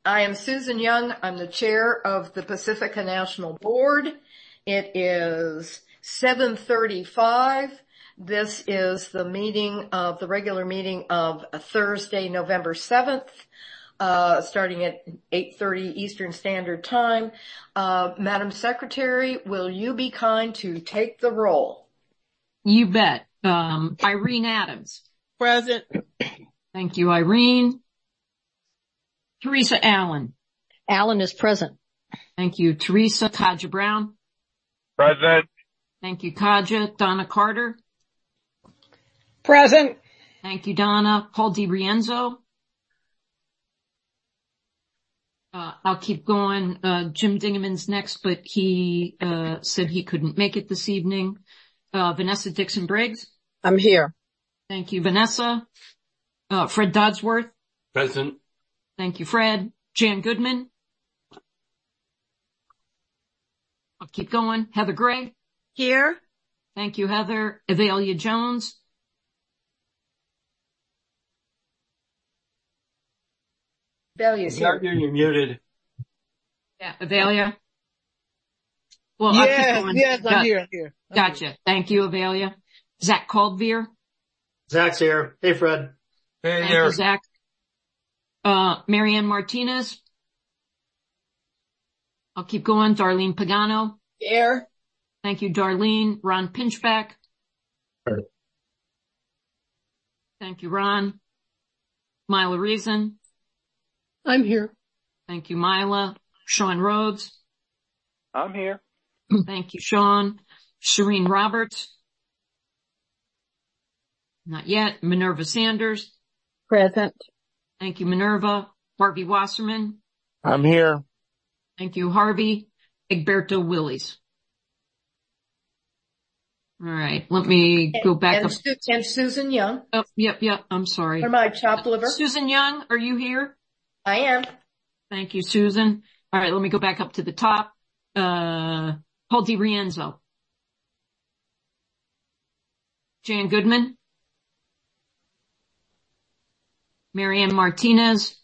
I am Susan Young. I'm the chair of the Pacifica National Board. It is 7:35. This is the regular meeting of Thursday, November 7th, starting at 8:30 Eastern Standard Time. Madam Secretary, will you be kind to take the roll? You bet. Irene Adams. Present. Thank you, Irene. Teresa Allen. Allen is present. Thank you, Teresa. Kaja Brown. Present. Thank you, Kaja. Donna Carter. Present. Thank you, Donna. Paul DiRienzo. I'll keep going. Jim Dingaman's next, but he said he couldn't make it this evening. Vanessa Dixon Briggs. I'm here. Thank you, Vanessa. Fred Dodsworth. Present. Thank you, Fred. Jan Goodman. I'll keep going. Heather Gray. Here. Thank you, Heather. Avelia Jones. Avelia's here. You're muted. Yeah, Avelia. Well, Yes, I'm here. Gotcha. Thank you, Avelia. Zach Caldveer. Zach's here. Hey, Fred. Hey Thank there. you, Zach. Marianne Martinez. I'll keep going. Darlene Pagano. Here. Thank you, Darlene. Ron Pinchback. Sure. Thank you, Ron. Mila Reason. I'm here. Thank you, Mila. Sean Rhodes. I'm here. Thank you, Sean. Shireen Roberts. Not yet. Minerva Sanders. Present. Thank you, Minerva. Harvey Wasserman. I'm here. Thank you, Harvey. Egberto Willies. All right, let me go back up. And Susan Young. Oh, yep, I'm sorry. Or my chopped liver. Susan Young, are you here? I am. Thank you, Susan. All right, let me go back up to the top. Paul DiRienzo. Jan Goodman. Marianne Martinez.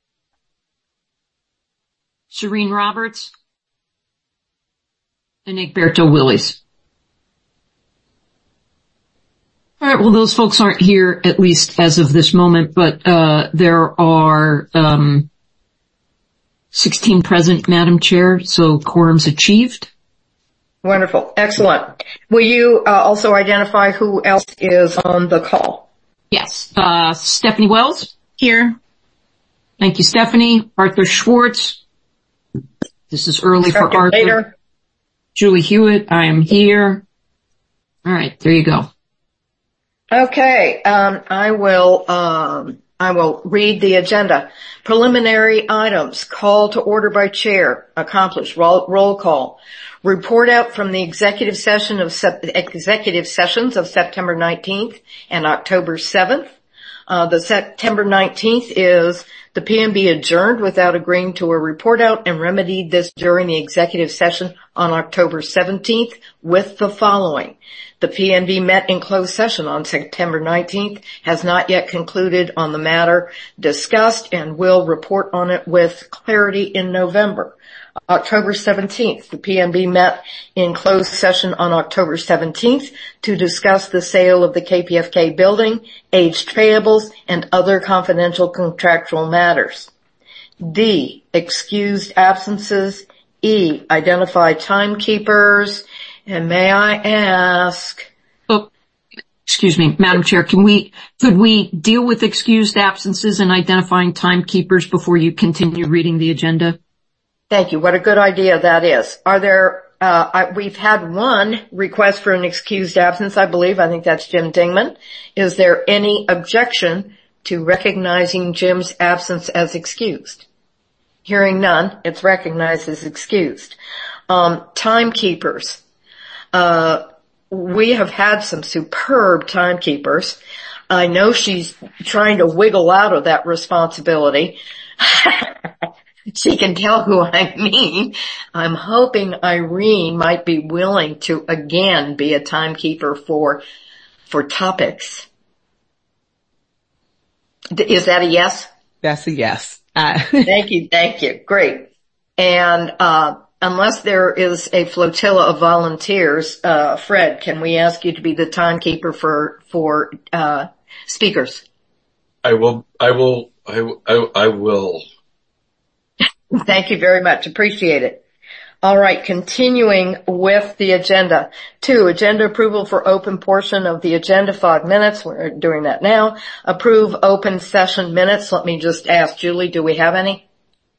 Shireen Roberts. And Egberto Willies. All right, well, those folks aren't here, at least as of this moment, but there are 16 present, Madam Chair, so quorum's achieved. Wonderful. Excellent. Will you also identify who else is on the call? Yes. Stephanie Wells. Here. Thank you, Stephanie. Arthur Schwartz. This is early for Arthur. Later. Julie Hewitt. I am here. All right, there you go. Okay. I will read the agenda. Preliminary items. Call to order by chair. Accomplished. Roll call. Report out from the executive sessions of September 19th and October 7th. The September 19th is the PNB adjourned without agreeing to a report out and remedied this during the executive session on October 17th with the following. The PNB met in closed session on September 19th, has not yet concluded on the matter discussed, and will report on it with clarity in November. October 17th, the PNB met in closed session on October 17th to discuss the sale of the KPFK building, aged payables, and other confidential contractual matters. D, excused absences. E, identify timekeepers. And may I ask? Oh, excuse me, Madam Chair, could we deal with excused absences and identifying timekeepers before you continue reading the agenda? Thank you. What a good idea that is. Are there, we've had one request for an excused absence, I believe. I think that's Jim Dingman. Is there any objection to recognizing Jim's absence as excused? Hearing none, it's recognized as excused. Timekeepers. We have had some superb timekeepers. I know she's trying to wiggle out of that responsibility. She can tell who I mean. I'm hoping Irene might be willing to again be a timekeeper for topics. Is that a yes? That's a yes. Thank you. Great. And unless there is a flotilla of volunteers, Fred, can we ask you to be the timekeeper for speakers? I will. Thank you very much. Appreciate it. All right, continuing with the agenda. 2, agenda approval for open portion of the agenda, 5 minutes. We're doing that now. Approve open session minutes. Let me just ask Julie, do we have any?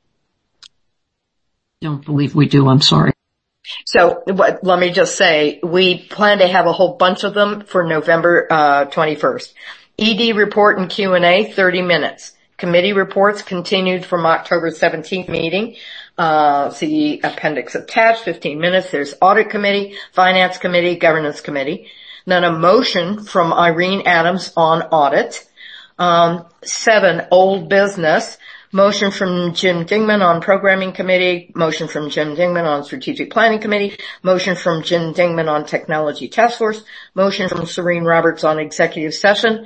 Don't believe we do. I'm sorry. So let me just say, we plan to have a whole bunch of them for November 21st. ED report and Q&A, 30 minutes. Committee reports continued from October 17th meeting. See the appendix attached, 15 minutes. There's audit committee, finance committee, governance committee. Then a motion from Irene Adams on audit. 7, old business. Motion from Jim Dingman on programming committee. Motion from Jim Dingman on strategic planning committee. Motion from Jim Dingman on technology task force. Motion from Serene Roberts on executive session,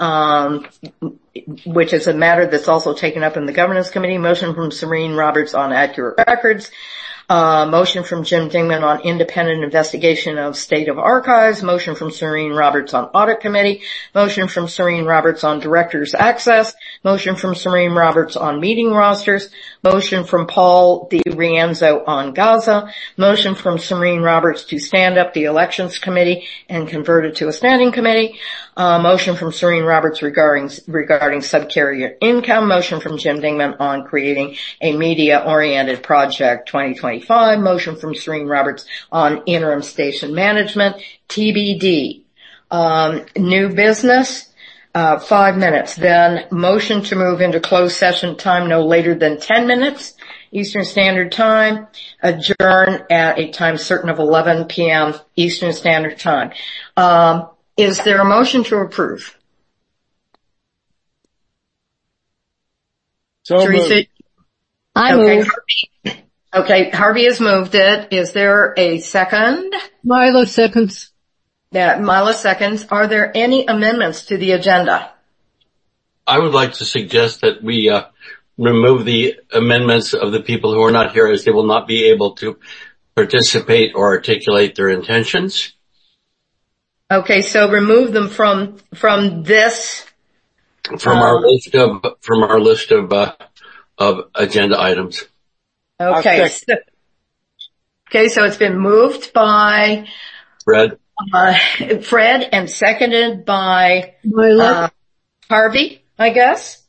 which is a matter that's also taken up in the governance committee. Motion from Serene Roberts on accurate records. Motion from Jim Dingman on independent investigation of state of archives. Motion from Serene Roberts on audit committee. Motion from Serene Roberts on director's access. Motion from Serene Roberts on meeting rosters. Motion from Paul DiRienzo on Gaza. Motion from Serene Roberts to stand up the elections committee and convert it to a standing committee. Motion from Serene Roberts regarding subcarrier income. Motion from Jim Dingman on creating a media-oriented project 2025. Motion from Serene Roberts on interim station management. TBD. New business. 5 minutes. Then motion to move into closed session time no later than 10 minutes. Eastern Standard Time. Adjourn at a time certain of 11 p.m. Eastern Standard Time. Is there a motion to approve? So Teresa? I Okay, move. Okay, Harvey has moved it. Is there a second? Milo seconds. Mila seconds. Are there any amendments to the agenda? I would like to suggest that we remove the amendments of the people who are not here, as they will not be able to participate or articulate their intentions. Okay, so remove them from this. From our list of agenda items. Okay. So it's been moved by Fred. Fred and seconded by Milo. Harvey, I guess.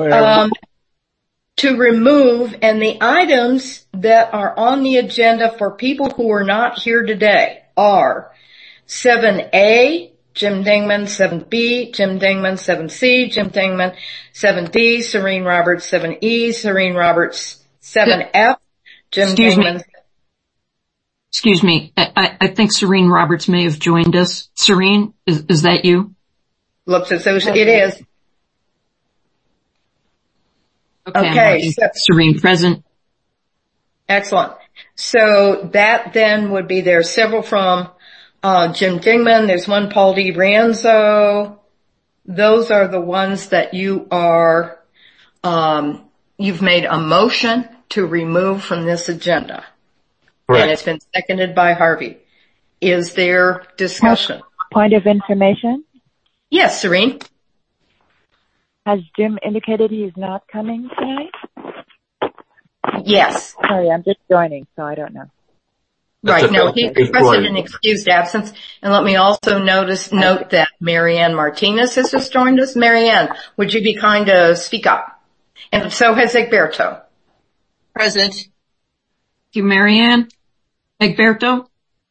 To remove, and the items that are on the agenda for people who are not here today are 7A, Jim Dingman, 7B, Jim Dingman, 7C, Jim Dingman, 7D, Serene Roberts, 7E, Serene Roberts, 7F, Jim Dingman. Excuse me. I think Serene Roberts may have joined us. Serene, is that you? Looks as though it is. Okay. So, Serene present. excellent. So that then would be, there are several from Jim Dingman. There's one, Paul DiRienzo. Those are the ones that you are, you've made a motion to remove from this agenda. Correct. And it's been seconded by Harvey. Is there discussion? Point of information? Yes, Serene. Has Jim indicated he's not coming tonight? Yes. Sorry, I'm just joining, so I don't know. Right. No, he Good requested point. an excused absence. And let me also note that Marianne Martinez has just joined us. Marianne, would you be kind to speak up? And so has Egberto. Present. Thank you, Marianne. Egberto?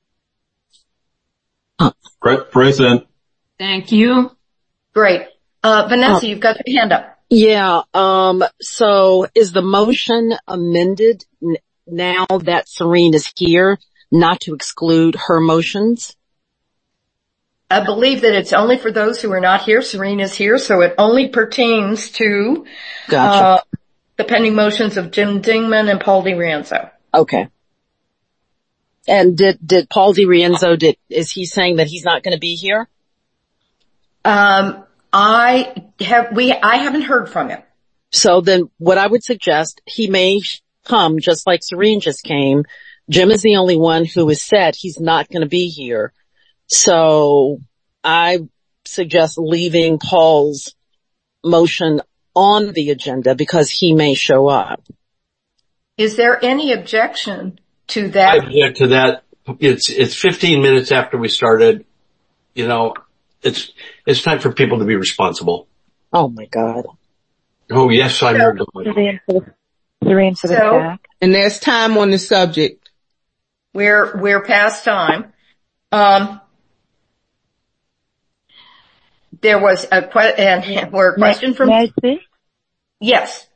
Present. Thank you. Great. Vanessa, you've got your hand up. Yeah, so is the motion amended now that Serene is here, not to exclude her motions? I believe that it's only for those who are not here. Serene is here, so it only pertains to Gotcha. the pending motions of Jim Dingman and Paul DiRienzo. Okay. And did Paul DiRienzo, is he saying that he's not going to be here? I haven't heard from him. So then what I would suggest, he may come just like Serene just came. Jim is the only one who has said he's not going to be here. So I suggest leaving Paul's motion on the agenda because he may show up. Is there any objection to that? I object to that. It's 15 minutes after we started. You know, it's time for people to be responsible. Oh my God. Oh yes, I heard the Serene for the stack. And there's time on the subject. We're past time. There was a question from. May I speak? Yes.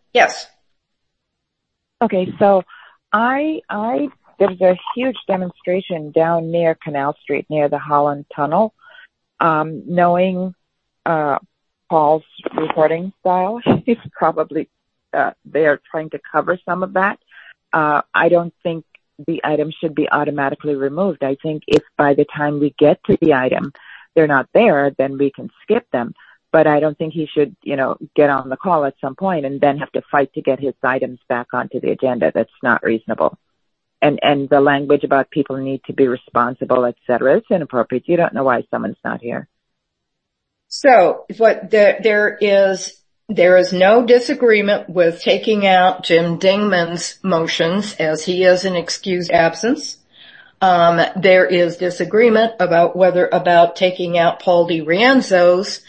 Okay, so there's a huge demonstration down near Canal Street, near the Holland Tunnel. Knowing Paul's reporting style, he's probably they are trying to cover some of that. I don't think the item should be automatically removed. I think if by the time we get to the item they're not there, then we can skip them. But I don't think he should, get on the call at some point and then have to fight to get his items back onto the agenda. That's not reasonable. And the language about people need to be responsible, et cetera, it's inappropriate. You don't know why someone's not here. So there is no disagreement with taking out Jim Dingman's motions as he is an excused absence. There is disagreement about taking out Paul DiRienzo's.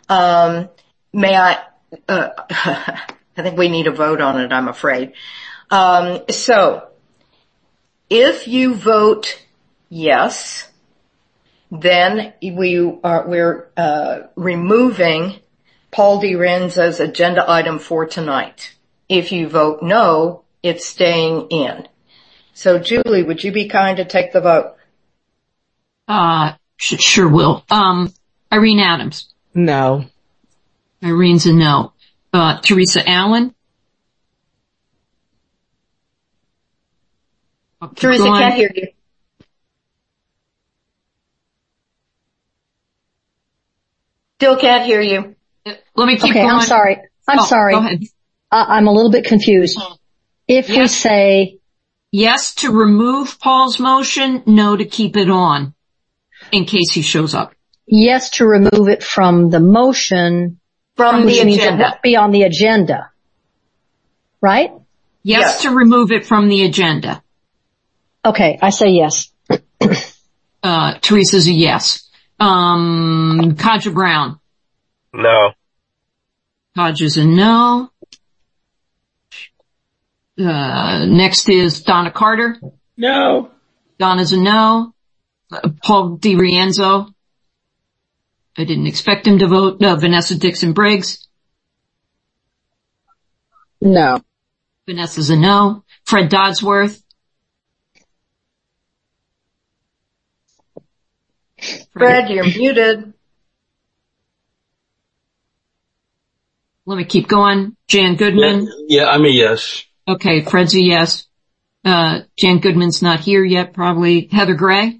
I think we need a vote on it, I'm afraid. So if you vote yes, then we're removing Paul DiRienzo's agenda item for tonight. If you vote no, it's staying in. So Julie, would you be kind to take the vote? Sure will. Irene Adams. No. Irene's a no. Teresa Allen. Teresa, can't hear you. Still can't hear you. Let me keep Okay, going. I'm sorry. Go ahead. I'm a little bit confused. If we say yes to remove Paul's motion, no to keep it on in case he shows up. yes to remove it from the motion, From which the means it agenda. won't be on the agenda, right? Yes to remove it from the agenda. Okay, I say yes. Teresa's a yes. Kadja Brown. No. Kadja's a no. Next is Donna Carter. No. Donna's a no. Paul DiRienzo. I didn't expect him to vote. No. Vanessa Dixon Briggs. No. Vanessa's a no. Fred Dodsworth. Fred, you're muted. Let me keep going. Jan Goodman. Yeah, I'm a yes. Okay, Fred's a yes. Jan Goodman's not here yet, probably. Heather Gray?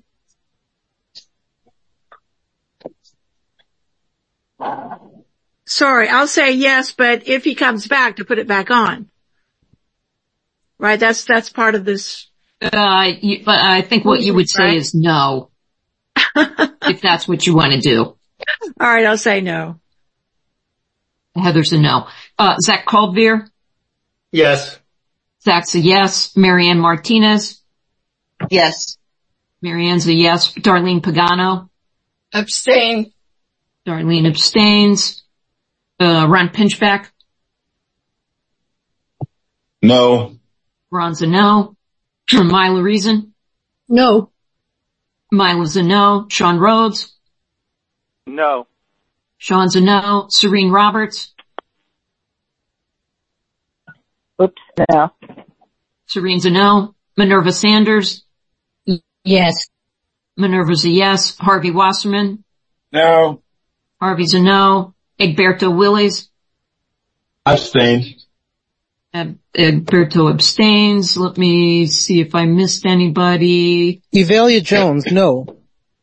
Sorry, I'll say yes, but if he comes back, to put it back on. Right, that's part of this. But I think what you would say is no. If that's what you want to do. All right, I'll say no. Heather's a no. Zach Caldbeer? Yes. Zach's a yes. Marianne Martinez? Yes. Marianne's a yes. Darlene Pagano? Abstain. Darlene abstains. Ron Pinchback? No. Ron's a no. Mila Reason? No. Mila's a no. Sean Rhodes? No. Sean's a no. Serene Roberts? Oops, no. Serene's a no. Minerva Sanders? Yes. Minerva's a yes. Harvey Wasserman? No. Harvey's a no. Egberto Willies? Abstain. Egberto abstains. Let me see if I missed anybody. Evalia Jones, no.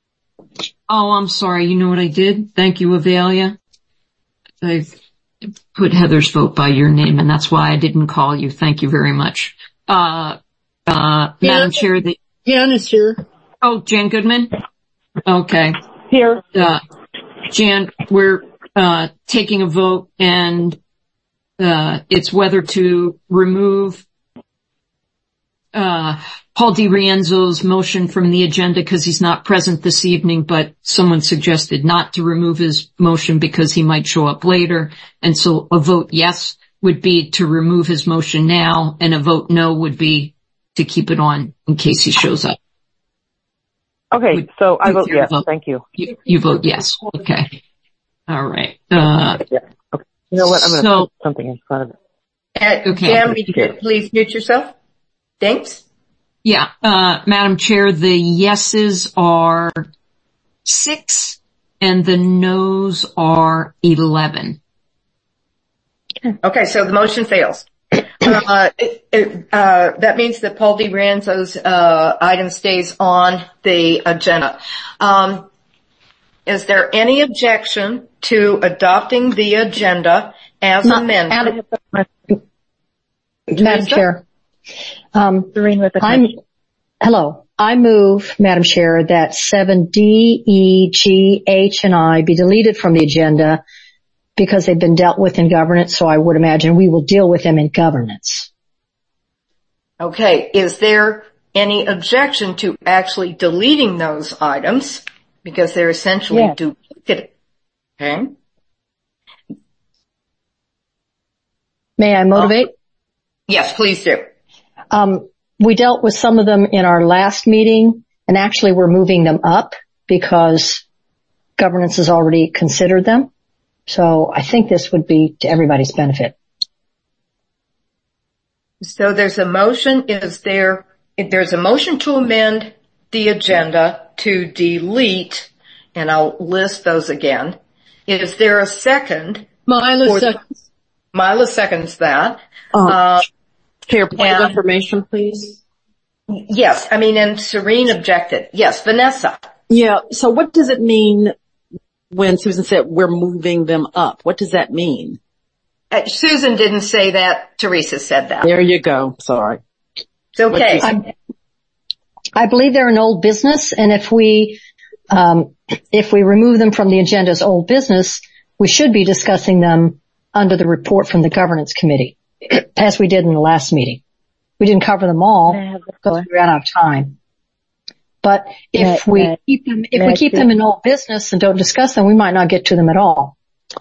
Oh, I'm sorry. You know what I did? Thank you, Evalia. put Heather's vote by your name, and that's why I didn't call you. Thank you very much. Madam Chair, Jan is here. Oh, Jan Goodman? Okay. Here. Jan, we're taking a vote, and it's whether to remove Paul DiRienzo's motion from the agenda because he's not present this evening, but someone suggested not to remove his motion because he might show up later. And so a vote yes would be to remove his motion now, and a vote no would be to keep it on in case he shows up. Okay, so I vote yes. Thank you. You vote yes. Okay. All right. Yeah. Okay. You know what? I'm going to put something in front of it. Okay. Jan, would you please mute yourself? Thanks. Yeah. Madam Chair, the yeses are 6 and the noes are 11. Okay, so the motion fails. That means that Paul DiRienzo's item stays on the agenda. Is there any objection to adopting the agenda as amended? Madam Chair. Hello. I move, Madam Chair, that 7D, E, G, H, and I be deleted from the agenda because they've been dealt with in governance, so I would imagine we will deal with them in governance. Okay. Is there any objection to actually deleting those items because they're essentially duplicated? Okay. May I motivate? Yes, please do. We dealt with some of them in our last meeting, and actually we're moving them up because governance has already considered them. So I think this would be to everybody's benefit. So there's a motion. There's a motion to amend the agenda to delete, and I'll list those again. Is there a second? Mila seconds that. Chair, point of information, please. Yes, and Serene objected. Yes, Vanessa. Yeah, so what does it mean when Susan said we're moving them up? What does that mean? Susan didn't say that. Teresa said that. There you go. Sorry. It's okay. I believe they're an old business, and if we remove them from the agenda as old business, we should be discussing them under the report from the governance committee, as we did in the last meeting. We didn't cover them all because we ran out of time. But if we keep them in old business and don't discuss them, we might not get to them at all.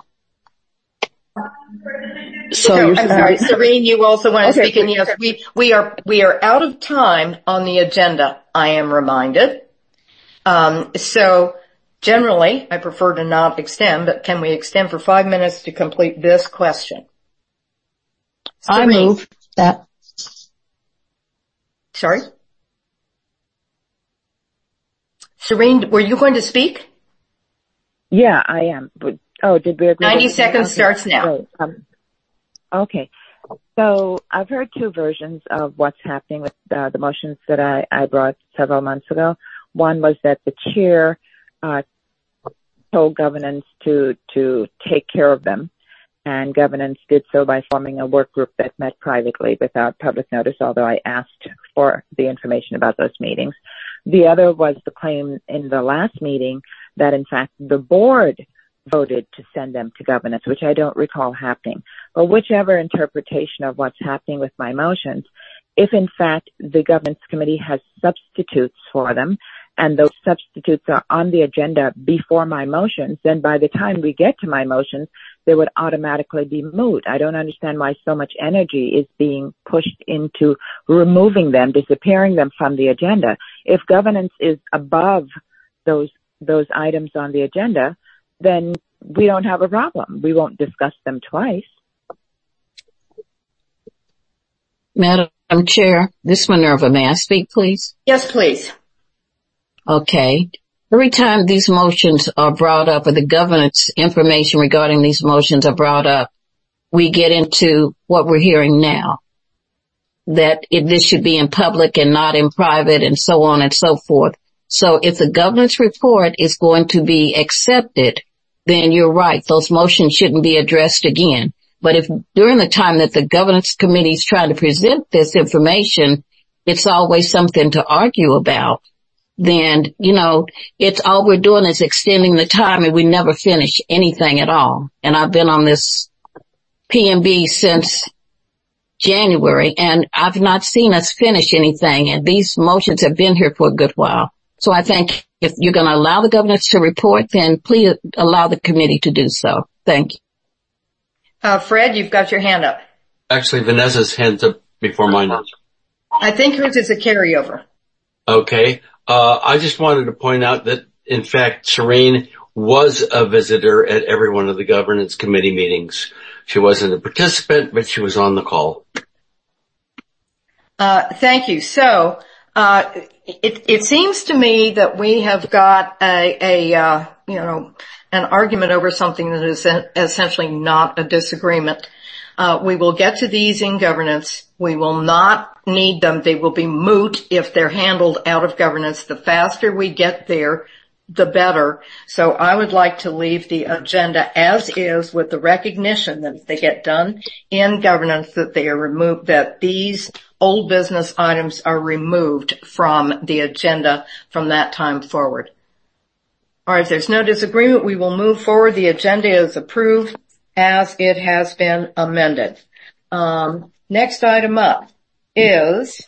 So I'm sorry, Serene, you also want to speak? And yes, we are out of time on the agenda, I am reminded. So generally, I prefer to not extend, but can we extend for 5 minutes to complete this question? Serene. I move that. Sorry? Serene, were you going to speak? Yeah, I am. But, did we agree? 90 seconds starts now. Okay. So I've heard two versions of what's happening with the motions that I brought several months ago. One was that the chair told governance to take care of them, and governance did so by forming a work group that met privately without public notice, although I asked for the information about those meetings. The other was the claim in the last meeting that, in fact, the board voted to send them to governance, which I don't recall happening. But whichever interpretation of what's happening with my motions, if in fact the governance committee has substitutes for them, and those substitutes are on the agenda before my motions, then by the time we get to my motions, they would automatically be moot. I don't understand why so much energy is being pushed into removing them, disappearing them from the agenda. If governance is above those items on the agenda, then we don't have a problem. We won't discuss them twice. Madam Chair, this Minerva, may I speak, please? Yes, please. Okay. Every time these motions are brought up, or the governance information regarding these motions are brought up, we get into what we're hearing now, that this should be in public and not in private, and so on and so forth. So if the governance report is going to be accepted, then you're right. Those motions shouldn't be addressed again. But if during the time that the governance committee is trying to present this information, it's always something to argue about, then, it's all we're doing is extending the time and we never finish anything at all. And I've been on this PMB since January, and I've not seen us finish anything, and these motions have been here for a good while. So I think if you're going to allow the governors to report, then please allow the committee to do so. Thank you. Fred, you've got your hand up. Actually, Vanessa's hand's up before mine. I think hers is a carryover. Okay. I just wanted to point out that, in fact, Serene was a visitor at every one of the governance committee meetings. She wasn't a participant, but she was on the call. Thank you. So, it seems to me that we have got an argument over something that is essentially not a disagreement. We will get to these in governance. We will not need them. They will be moot if they're handled out of governance. The faster we get there, the better. So I would like to leave the agenda as is, with the recognition that if they get done in governance, that they are removed, that these old business items are removed from the agenda from that time forward. All right, if there's no disagreement, we will move forward. The agenda is approved as it has been amended. Next item up is,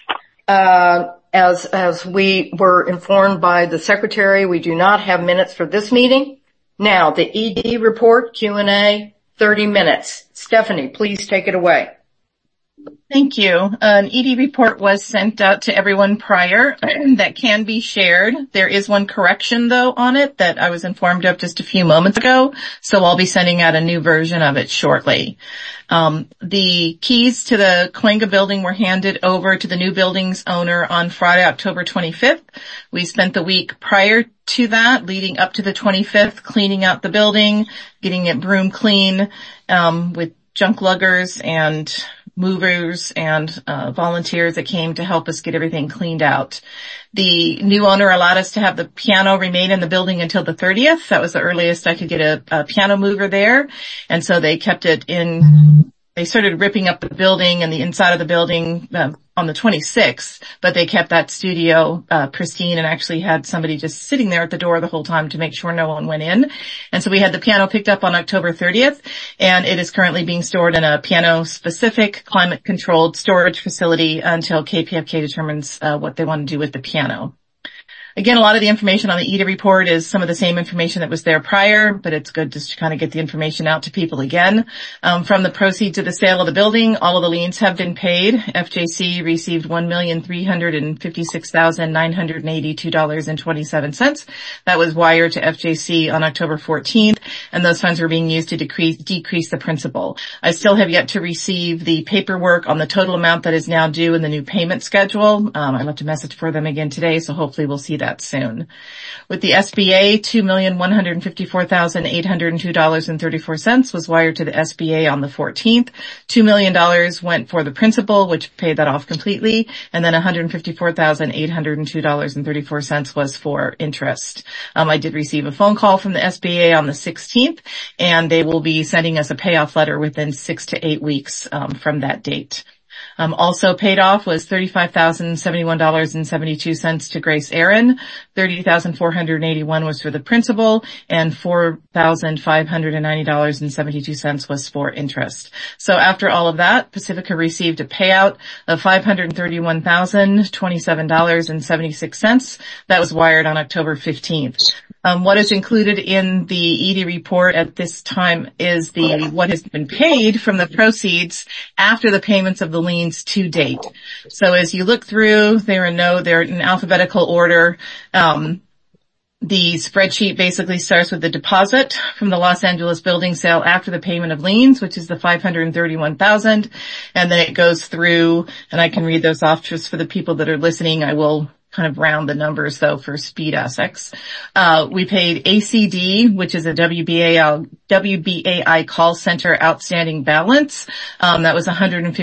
as we were informed by the secretary, we do not have minutes for this meeting. Now, the ED report, Q&A, 30 minutes. Stephanie, please take it away. Thank you. An ED report was sent out to everyone prior that can be shared. There is one correction, though, on it that I was informed of just a few moments ago, so I'll be sending out a new version of it shortly. The keys to the Cahuenga building were handed over to the new building's owner on Friday, October 25th. We spent the week prior to that, leading up to the 25th, cleaning out the building, getting it broom clean, with junk luggers and movers and volunteers that came to help us get everything cleaned out. The new owner allowed us to have the piano remain in the building until the 30th. That was the earliest I could get a piano mover there. And so they kept it in. They started ripping up the building and the inside of the building on the 26th, but they kept that studio pristine and actually had somebody just sitting there at the door the whole time to make sure no one went in. And so we had the piano picked up on October 30th, and it is currently being stored in a piano-specific, climate-controlled storage facility until KPFK determines what they want to do with the piano. Again, a lot of the information on the EDA report is some of the same information that was there prior, but it's good just to kind of get the information out to people again. From the proceeds of the sale of the building, all of the liens have been paid. FJC received $1,356,982.27. That was wired to FJC on October 14th, and those funds were being used to decrease the principal. I still have yet to receive the paperwork on the total amount that is now due in the new payment schedule. I left a message for them again today, so hopefully we'll see that soon. With the SBA, $2,154,802.34 was wired to the SBA on the 14th. $2 million went for the principal, which paid that off completely, and then $154,802.34 was for interest. I did receive a phone call from the SBA on the 16th, and they will be sending us a payoff letter within 6 to 8 weeks from that date. Also paid off was $35,071.72 to Grace Aaron. $30,481 was for the principal, and $4,590.72 was for interest. So after all of that, Pacifica received a payout of $531,027.76. That was wired on October 15th. What is included in the ED report at this time is what has been paid from the proceeds after the payments of the liens to date. So as you look through, they're in alphabetical order. The spreadsheet basically starts with the deposit from the Los Angeles building sale after the payment of liens, which is the $531,000, and then it goes through, and I can read those off just for the people that are listening. I will kind of round the numbers though for speed Essex. We paid ACD, which is a WBAI call center outstanding balance. That was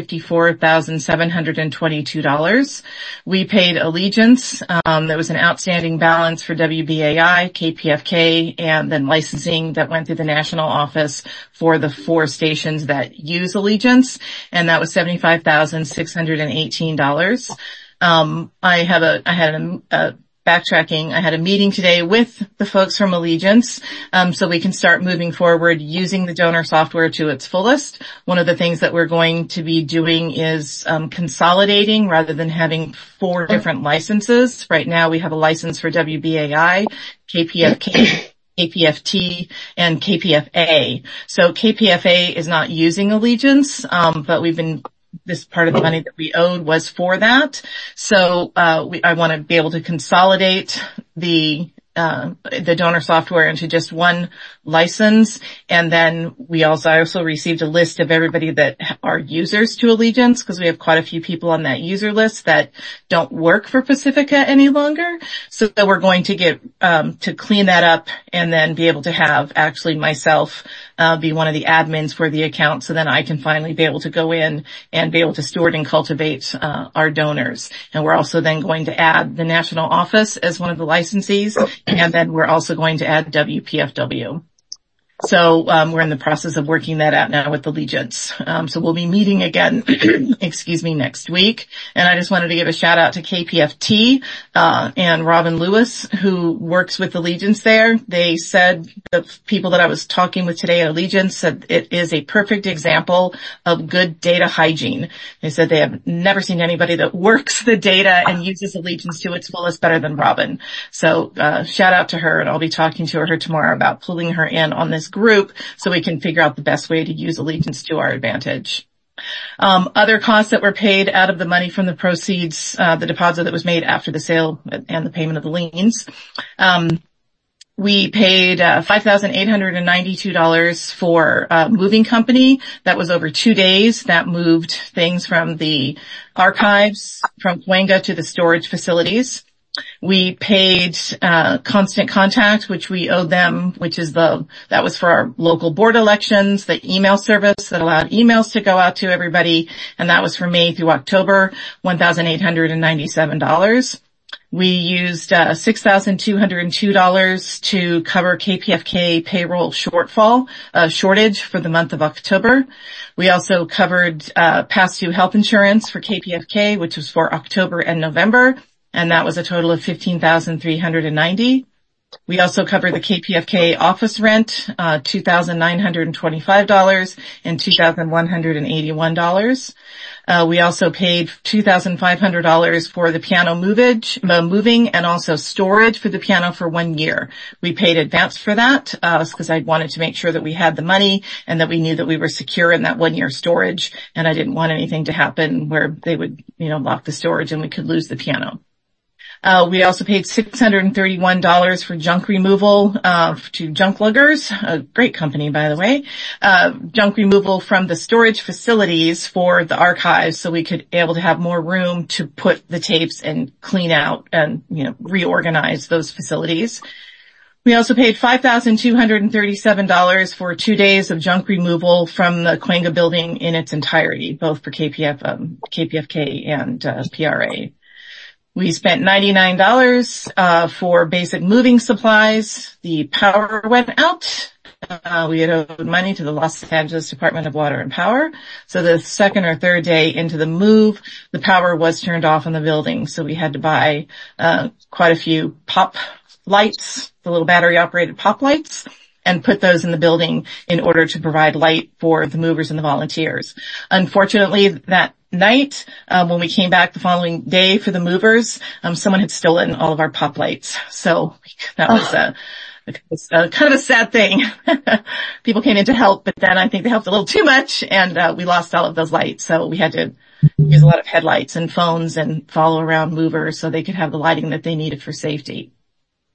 $154,722. We paid Allegiance. There was an outstanding balance for WBAI, KPFK, and then licensing that went through the national office for the 4 stations that use Allegiance, and that was $75,618. Backtracking, I had a meeting today with the folks from Allegiance, so we can start moving forward using the donor software to its fullest. One of the things that we're going to be doing is consolidating rather than having 4 different licenses. Right now we have a license for WBAI, KPFK, KPFT, and KPFA. So KPFA is not using Allegiance, but this part of the money that we owed was for that. So, I want to be able to consolidate the donor software into just one license. And then I also received a list of everybody that are users to Allegiance, because we have quite a few people on that user list that don't work for Pacifica any longer. So we're going to get, to clean that up and then be able to have actually myself be one of the admins for the account, so then I can finally be able to go in and be able to steward and cultivate our donors. And we're also then going to add the national office as one of the licensees, and then we're also going to add WPFW. So we're in the process of working that out now with Allegiance. So we'll be meeting again, next week. And I just wanted to give a shout out to KPFT and Robin Lewis, who works with Allegiance there. They said, the people that I was talking with today at Allegiance said it is a perfect example of good data hygiene. They said they have never seen anybody that works the data and uses Allegiance to its fullest better than Robin. So shout out to her, and I'll be talking to her tomorrow about pulling her in on this group so we can figure out the best way to use Allegiance to our advantage. Other costs that were paid out of the money from the proceeds, the deposit that was made after the sale and the payment of the liens. We paid $5,892 for a moving company. That was over 2 days. That moved things from the archives from Cahuenga to the storage facilities. We paid Constant Contact, which we owed them, that was for our local board elections, the email service that allowed emails to go out to everybody, and that was for May through October, $1,897. We used $6,202 to cover KPFK payroll shortage for the month of October. We also covered past due health insurance for KPFK, which was for October and November, and that was a total of $15,390. We also covered the KPFK office rent, $2,925 and $2,181. We also paid $2,500 for the piano moving and also storage for the piano for 1 year. We paid advance for that, because I wanted to make sure that we had the money and that we knew that we were secure in that 1 year storage, and I didn't want anything to happen where they would, lock the storage and we could lose the piano. We also paid $631 for junk removal, to Junk Luggers, a great company, by the way, junk removal from the storage facilities for the archives, so we could be able to have more room to put the tapes and clean out and, reorganize those facilities. We also paid $5,237 for 2 days of junk removal from the Cahuenga building in its entirety, both for KPFK and PRA. We spent $99 for basic moving supplies. The power went out. We had owed money to the Los Angeles Department of Water and Power. So the second or third day into the move, the power was turned off in the building. So we had to buy quite a few pop lights, the little battery-operated pop lights, and put those in the building in order to provide light for the movers and the volunteers. Unfortunately, that night, when we came back the following day for the movers, someone had stolen all of our pop lights. So that was kind of a sad thing. People came in to help, but then I think they helped a little too much, and we lost all of those lights. So we had to use a lot of headlights and phones and follow around movers so they could have the lighting that they needed for safety.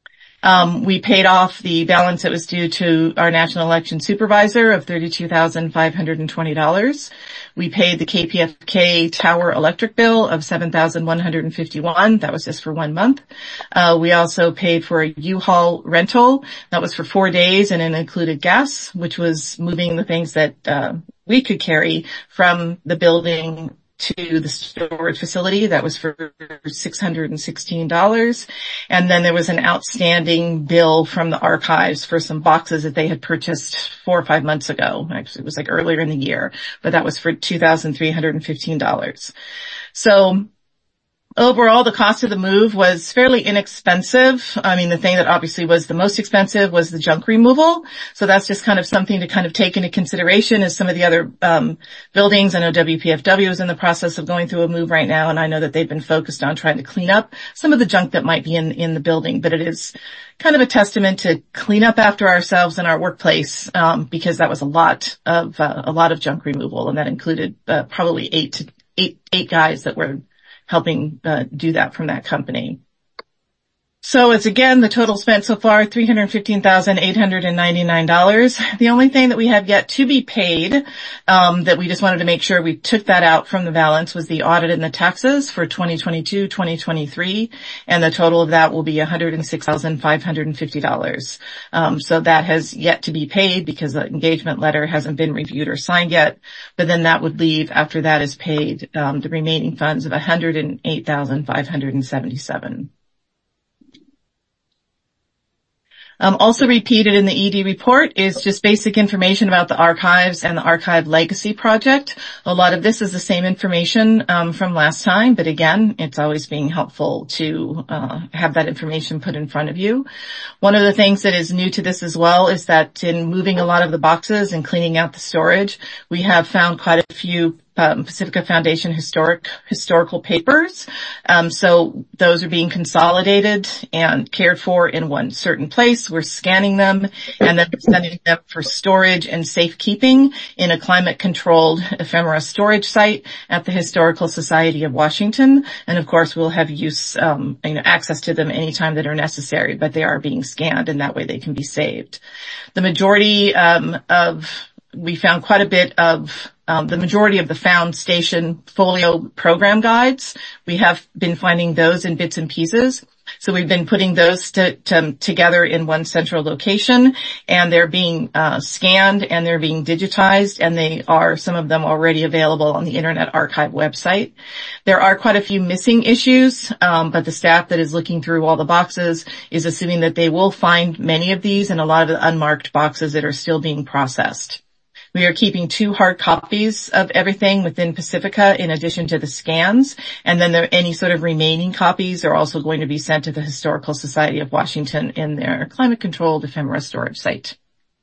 We paid off the balance that was due to our national election supervisor of $32,520. We paid the KPFK tower electric bill of $7,151. That was just for 1 month. We also paid for a U-Haul rental. That was for 4 days, and it included gas, which was moving the things that we could carry from the building to the storage facility. That was for $616. And then there was an outstanding bill from the archives for some boxes that they had purchased 4 or 5 months ago. Actually, it was like earlier in the year, but that was for $2,315. So overall, the cost of the move was fairly inexpensive. I mean, the thing that obviously was the most expensive was the junk removal. So that's just kind of something to kind of take into consideration as some of the other buildings. I know WPFW is in the process of going through a move right now, and I know that they've been focused on trying to clean up some of the junk that might be in the building. But it is kind of a testament to clean up after ourselves in our workplace, because that was a lot of junk removal, and that included probably eight guys that were helping do that from that company. So it's again, the total spent so far, $315,899. The only thing that we have yet to be paid, that we just wanted to make sure we took that out from the balance, was the audit and the taxes for 2022, 2023, and the total of that will be $106,550. So that has yet to be paid because the engagement letter hasn't been reviewed or signed yet, but then that would leave, after that is paid, the remaining funds of $108,577. Also repeated in the ED report is just basic information about the archives and the Archive Legacy Project. A lot of this is the same information from last time, but again, it's always being helpful to have that information put in front of you. One of the things that is new to this as well is that in moving a lot of the boxes and cleaning out the storage, we have found quite a few Pacifica Foundation historical papers. So those are being consolidated and cared for in one certain place. We're scanning them and then sending them for storage and safekeeping in a climate-controlled ephemera storage site at the Historical Society of Washington. And of course, we'll have access to them anytime that are necessary, but they are being scanned, and that way they can be saved. The majority we found quite a bit of the majority of the Found Station folio program guides. We have been finding those in bits and pieces. So we've been putting those together in one central location, and they're being scanned and they're being digitized, and some of them already available on the Internet Archive website. There are quite a few missing issues, but the staff that is looking through all the boxes is assuming that they will find many of these and a lot of the unmarked boxes that are still being processed. We are keeping 2 hard copies of everything within Pacifica in addition to the scans, and then any sort of remaining copies are also going to be sent to the Historical Society of Washington in their climate-controlled ephemera storage site.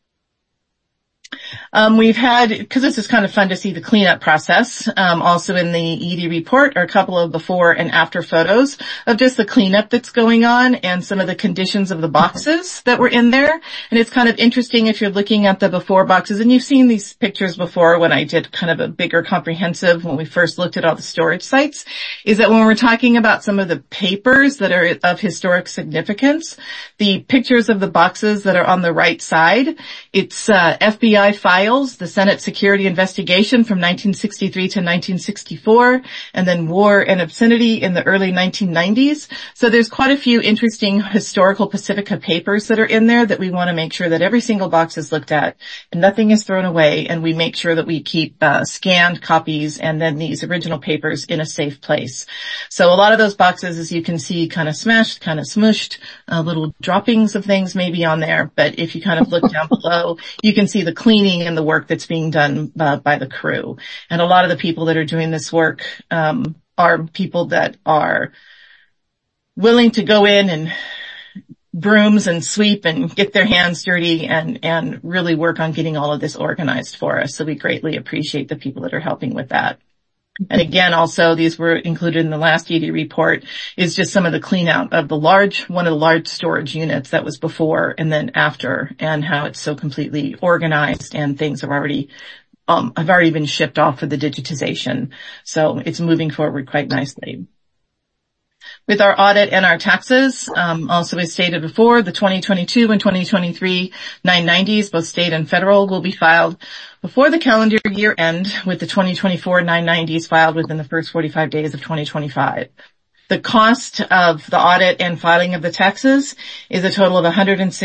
We've had, because this is kind of fun to see the cleanup process, also in the ED report are a couple of before and after photos of just the cleanup that's going on and some of the conditions of the boxes that were in there. And it's kind of interesting if you're looking at the before boxes, and you've seen these pictures before when I did kind of a bigger comprehensive when we first looked at all the storage sites, is that when we're talking about some of the papers that are of historic significance, the pictures of the boxes that are on the right side, it's FBI files, the Senate Security Investigation from 1963 to 1964, and then War and Obscenity in the early 1990s. So there's quite a few interesting historical Pacifica papers that are in there that we want to make sure that every single box is looked at and nothing is thrown away, and we make sure that we keep scanned copies and then these original papers in a safe place. So a lot of those boxes, as you can see, kind of smashed, kind of smushed, little droppings of things maybe on there, but if you kind of look down below, you can see the cleaning and the work that's being done by the crew. And a lot of the people that are doing this work are people that are willing to go in and brooms and sweep and get their hands dirty and really work on getting all of this organized for us. So we greatly appreciate the people that are helping with that. And again, also, these were included in the last ED report, is just some of the clean out of one of the large storage units that was before and then after, and how it's so completely organized and things have already been shipped off for the digitization. So it's moving forward quite nicely. With our audit and our taxes, also as stated before, the 2022 and 2023 990s, both state and federal, will be filed before the calendar year end, with the 2024 990s filed within the first 45 days of 2025. The cost of the audit and filing of the taxes is a total of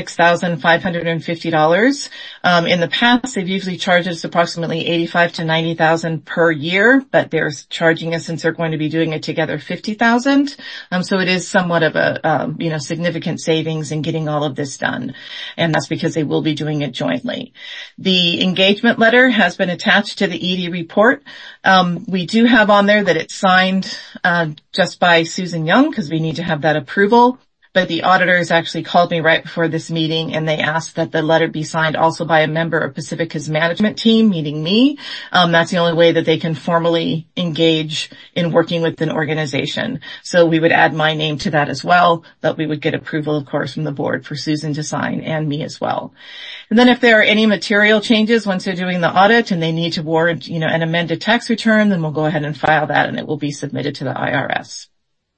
$106,550. In the past, they've usually charged us approximately $85,000 to $90,000 per year, but they're charging us, since they're going to be doing it together, $50,000. So it is somewhat of a, significant savings in getting all of this done. And that's because they will be doing it jointly. The engagement letter has been attached to the ED report. We do have on there that it's signed, just by Susan Young, because we need to have that approval. But the auditors actually called me right before this meeting, and they asked that the letter be signed also by a member of Pacifica's management team, meaning me. That's the only way that they can formally engage in working with an organization. So we would add my name to that as well, but we would get approval, of course, from the board for Susan to sign, and me as well. And then if there are any material changes once they're doing the audit and they need to warrant, an amended tax return, then we'll go ahead and file that, and it will be submitted to the IRS.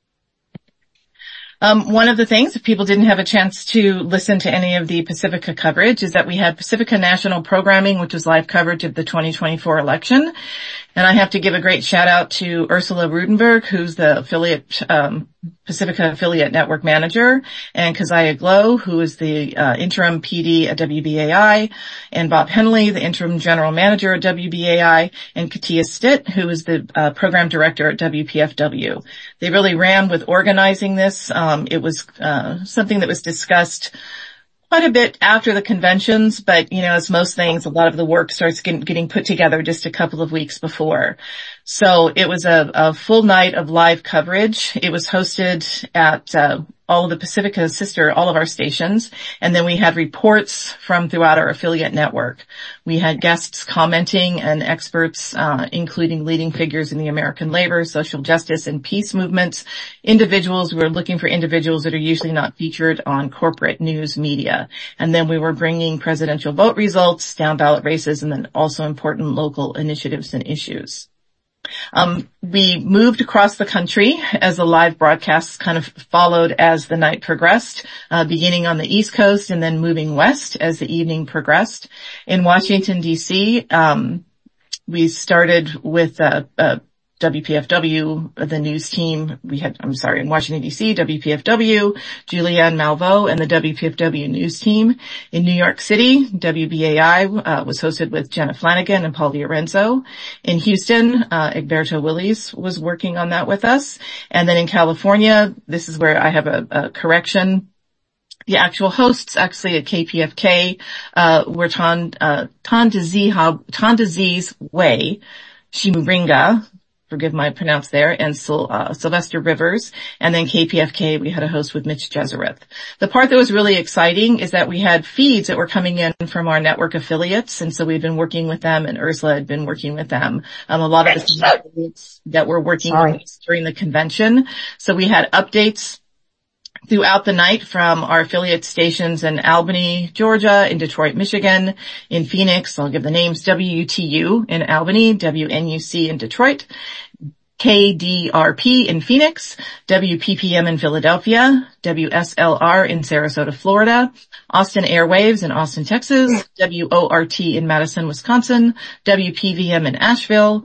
One of the things, if people didn't have a chance to listen to any of the Pacifica coverage, is that we had Pacifica National Programming, which was live coverage of the 2024 election. And I have to give a great shout out to Ursula Rudenberg, who's the Pacifica affiliate network manager, and Keziah Glow, who is the interim PD at WBAI, and Bob Henley, the interim general manager at WBAI, and Katia Stitt, who is the program director at WPFW. They really ran with organizing this. It was something that was discussed quite a bit after the conventions, but, as most things, a lot of the work starts getting put together just a couple of weeks before. So it was a full night of live coverage. It was hosted at all of the Pacifica all of our stations, and then we had reports from throughout our affiliate network. We had guests commenting and experts, including leading figures in the American labor, social justice, and peace movements, individuals. We were looking for individuals that are usually not featured on corporate news media. And then we were bringing presidential vote results, down ballot races, and then also important local initiatives and issues. We moved across the country as the live broadcasts kind of followed as the night progressed, beginning on the East Coast and then moving west as the evening progressed. In Washington, D.C., we started with WPFW, the news team. In Washington, D.C., WPFW, Julianne Malveaux, and the WPFW news team. In New York City, WBAI was hosted with Jenna Flanagan and Paul Fiorenzo. In Houston, Egberto Willies was working on that with us. And then in California, this is where I have a correction. The actual hosts actually at KPFK were Tondaziz Way, Shimuringa, forgive my pronounce there, and Sylvester Rivers. And then KPFK, we had a host with Mitch Jesereth. The part that was really exciting is that we had feeds that were coming in from our network affiliates, and so we've been working with them, and Ursula had been working with them. A lot of the affiliates that were working with us during the convention. So we had updates throughout the night from our affiliate stations in Albany, Georgia, in Detroit, Michigan, in Phoenix. I'll give the names: WUTU in Albany, WNUC in Detroit, KDRP in Phoenix, WPPM in Philadelphia, WSLR in Sarasota, Florida, Austin Airwaves in Austin, Texas, WORT in Madison, Wisconsin, WPVM in Asheville,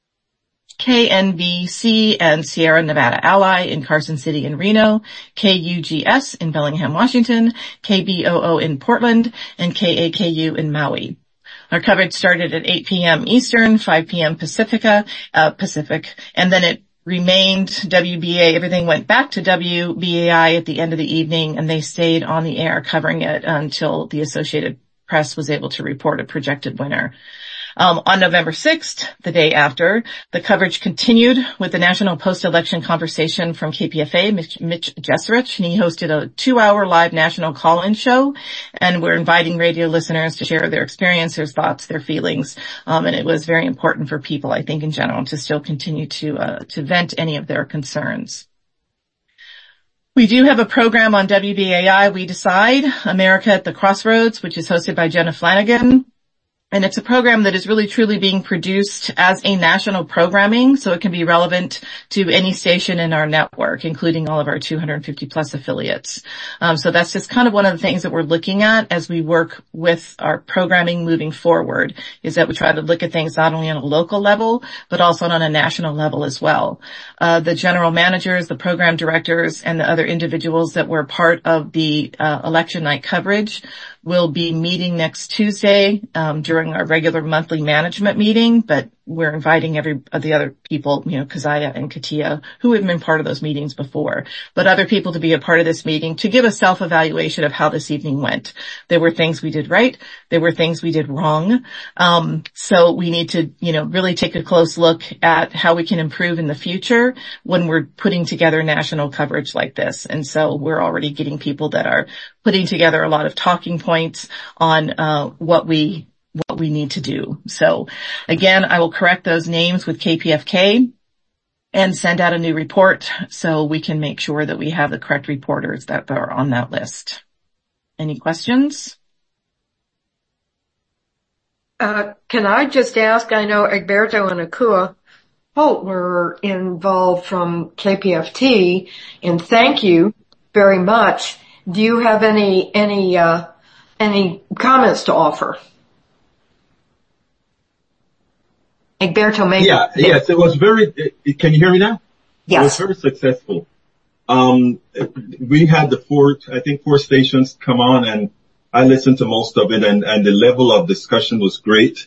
KNBC and Sierra Nevada Ally in Carson City and Reno, KUGS in Bellingham, Washington, KBOO in Portland, and KAKU in Maui. Our coverage started at 8 p.m. Eastern, 5 p.m. Pacific, and then it remained WBA. Everything went back to WBAI at the end of the evening, and they stayed on the air covering it until the Associated Press was able to report a projected winner. On November 6th, the day after, the coverage continued with the National Post-Election Conversation from KPFA, Mitch Jesereth, and he hosted a 2-hour live national call-in show, and we're inviting radio listeners to share their experience, their thoughts, their feelings, and it was very important for people, I think, in general, to still continue to vent any of their concerns. We do have a program on WBAI, We Decide, America at the Crossroads, which is hosted by Jenna Flanagan. And it's a program that is really truly being produced as a national programming, so it can be relevant to any station in our network, including all of our 250 plus affiliates. So that's just kind of one of the things that we're looking at as we work with our programming moving forward, is that we try to look at things not only on a local level, but also on a national level as well. The general managers, the program directors, and the other individuals that were part of the election night coverage will be meeting next Tuesday during our regular monthly management meeting, but we're inviting the other people, Keziah and Katia, who have been part of those meetings before, but other people to be a part of this meeting to give a self-evaluation of how this evening went. There were things we did right. There were things we did wrong. So we need to, really take a close look at how we can improve in the future when we're putting together national coverage like this. And so we're already getting people that are putting together a lot of talking points on what we need to do. So again, I will correct those names with KPFK and send out a new report so we can make sure that we have the correct reporters that are on that list. Any questions? Can I just ask, I know Egberto and Akua Holt were involved from KPFT, and thank you very much. Do you have any comments to offer? Egberto, maybe. Yes, it was can you hear me now? Yes. It was very successful. We had four stations come on, and I listened to most of it, and the level of discussion was great.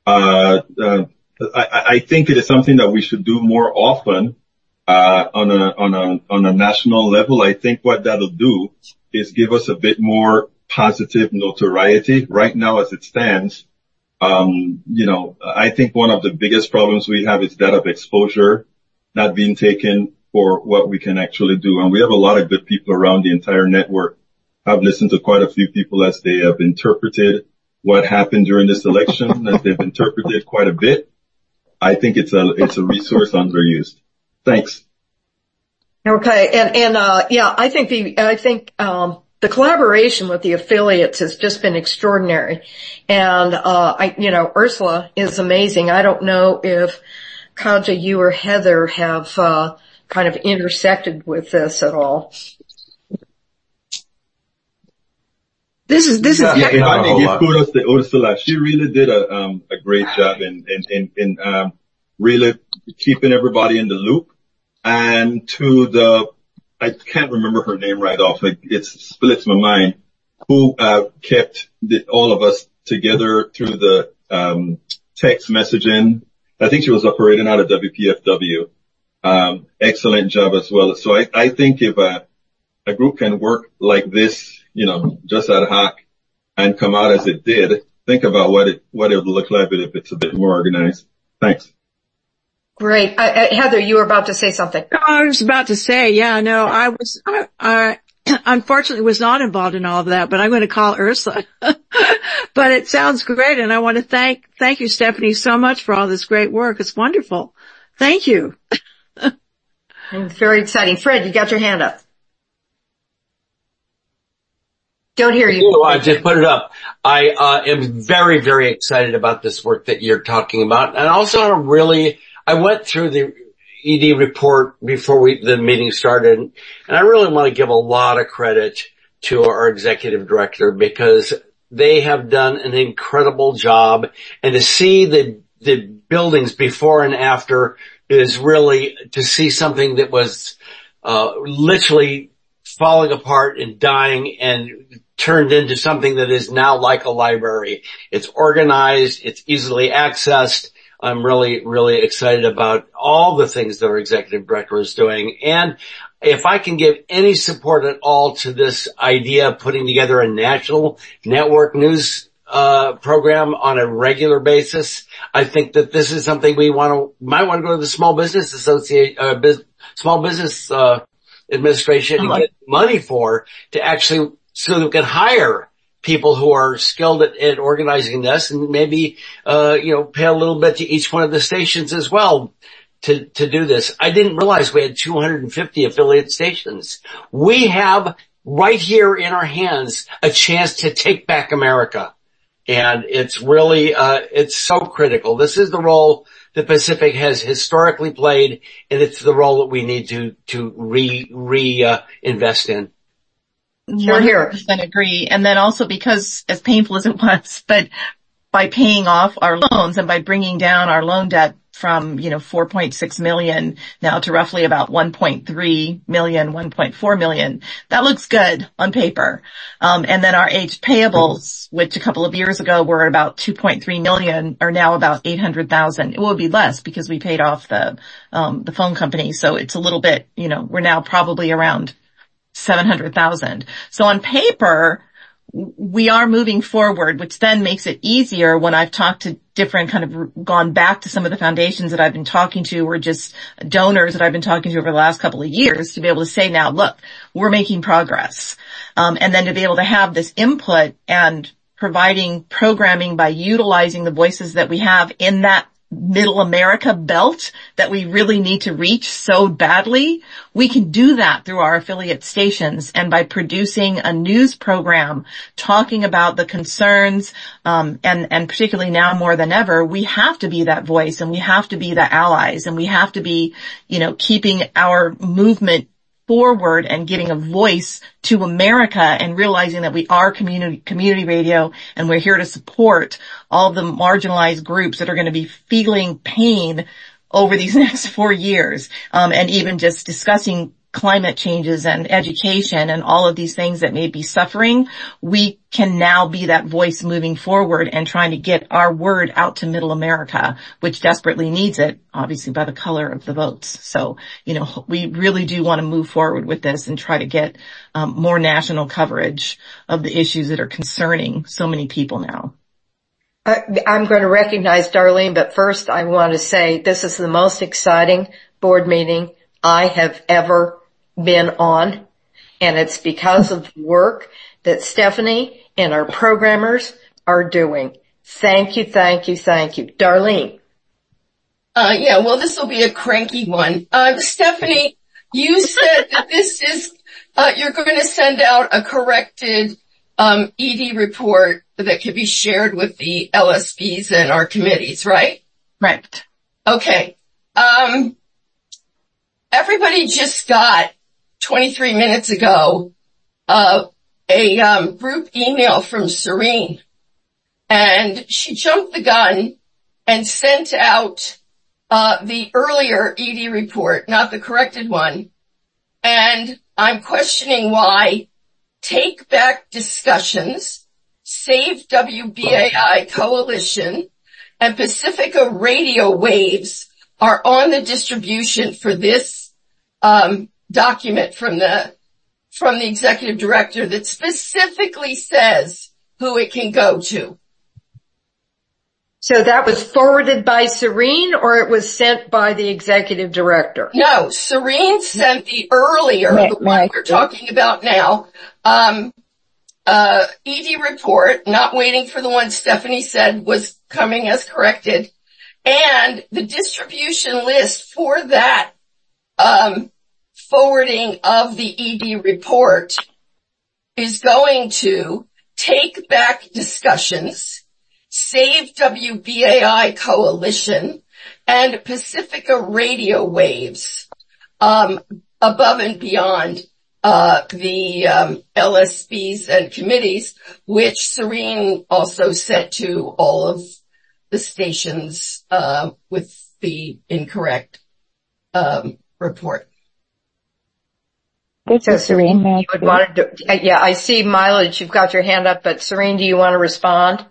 I think it is something that we should do more often, on a national level. I think what that'll do is give us a bit more positive notoriety. Right now, as it stands, I think one of the biggest problems we have is that of exposure not being taken for what we can actually do. And we have a lot of good people around the entire network. I've listened to quite a few people as they have interpreted what happened during this election, as they've interpreted quite a bit. I think it's a resource underused. Thanks. Okay. I think the collaboration with the affiliates has just been extraordinary. And, Ursula is amazing. I don't know if Kaja, you or Heather have, kind of intersected with this at all. This is. If I may give kudos to Ursula, she really did a great job in really keeping everybody in the loop. And I can't remember her name right off. It splits my mind. Who kept all of us together through the text messaging. I think she was operating out of WPFW. Excellent job as well. So I think if a group can work like this, just ad hoc and come out as it did, think about what it would look like if it's a bit more organized. Thanks. Great. Heather, you were about to say something. I was about to say, I unfortunately was not involved in all of that, but I'm going to call Ursula. But it sounds great, and I want to thank you, Stephanie, so much for all this great work. It's wonderful. Thank you. It's very exciting. Fred, you got your hand up. Don't hear you. I just put it up. I am very, very excited about this work that you're talking about. And also I went through the ED report before the meeting started, and I really want to give a lot of credit to our executive director because they have done an incredible job. And to see the buildings before and after is really to see something that was literally falling apart and dying and turned into something that is now like a library. It's organized. It's easily accessed. I'm really, really excited about all the things that our executive director is doing. And if I can give any support at all to this idea of putting together a national network news program on a regular basis, I think that this is something we might want to go to the Small Business Administration and get money for to actually so that we can hire people who are skilled at organizing this and maybe, pay a little bit to each one of the stations as well to do this. I didn't realize we had 250 affiliate stations. We have right here in our hands a chance to take back America. And it's really, it's so critical. This is the role the Pacific has historically played, and it's the role that we need to invest in. Sure, here. 100% agree. And then also because, as painful as it was, but by paying off our loans and by bringing down our loan debt from, 4.6 million now to roughly about 1.3 million, 1.4 million, that looks good on paper. And then our aged payables, which a couple of years ago were about 2.3 million, are now about 800,000. It will be less because we paid off the phone company. So it's a little bit, we're now probably around 700,000. So on paper, we are moving forward, which then makes it easier when I've talked to gone back to some of the foundations that I've been talking to, or just donors that I've been talking to over the last couple of years, to be able to say, now look, we're making progress. And then to be able to have this input and providing programming by utilizing the voices that we have in that Middle America belt that we really need to reach so badly, we can do that through our affiliate stations and by producing a news program talking about the concerns, and particularly now more than ever, we have to be that voice and we have to be the allies and we have to be, keeping our movement forward and giving a voice to America and realizing that we are community radio and we're here to support all the marginalized groups that are going to be feeling pain over these next 4 years. And even just discussing climate changes and education and all of these things that may be suffering, we can now be that voice moving forward and trying to get our word out to Middle America, which desperately needs it, obviously by the color of the votes. So, we really do want to move forward with this and try to get more national coverage of the issues that are concerning so many people now. I'm going to recognize Darlene, but first I want to say this is the most exciting board meeting I have ever been on, and it's because of the work that Stephanie and our programmers are doing. Thank you, thank you, thank you. Darlene. Well, this will be a cranky one. Stephanie, you said that this is, you're going to send out a corrected ED report that can be shared with the LSPs and our committees, right? Right. Okay. Everybody just got 23 minutes ago a group email from Serene, and she jumped the gun and sent out the earlier ED report, not the corrected one. And I'm questioning why Take Back Discussions, Save WBAI Coalition, and Pacifica Radio Waves are on the distribution for this document from the executive director that specifically says who it can go to. So that was forwarded by Serene, or it was sent by the executive director? No, Serene sent the earlier, the one we're talking about now, ED report, not waiting for the one Stephanie said was coming as corrected. And the distribution list for that forwarding of the ED report is going to Take Back Discussions, Save WBAI Coalition, and Pacifica Radio Waves, above and beyond the LSPs and committees, which Serene also sent to all of the stations with the incorrect report. So Serene, you would want to I see Mileage, you've got your hand up, but Serene, do you want to respond?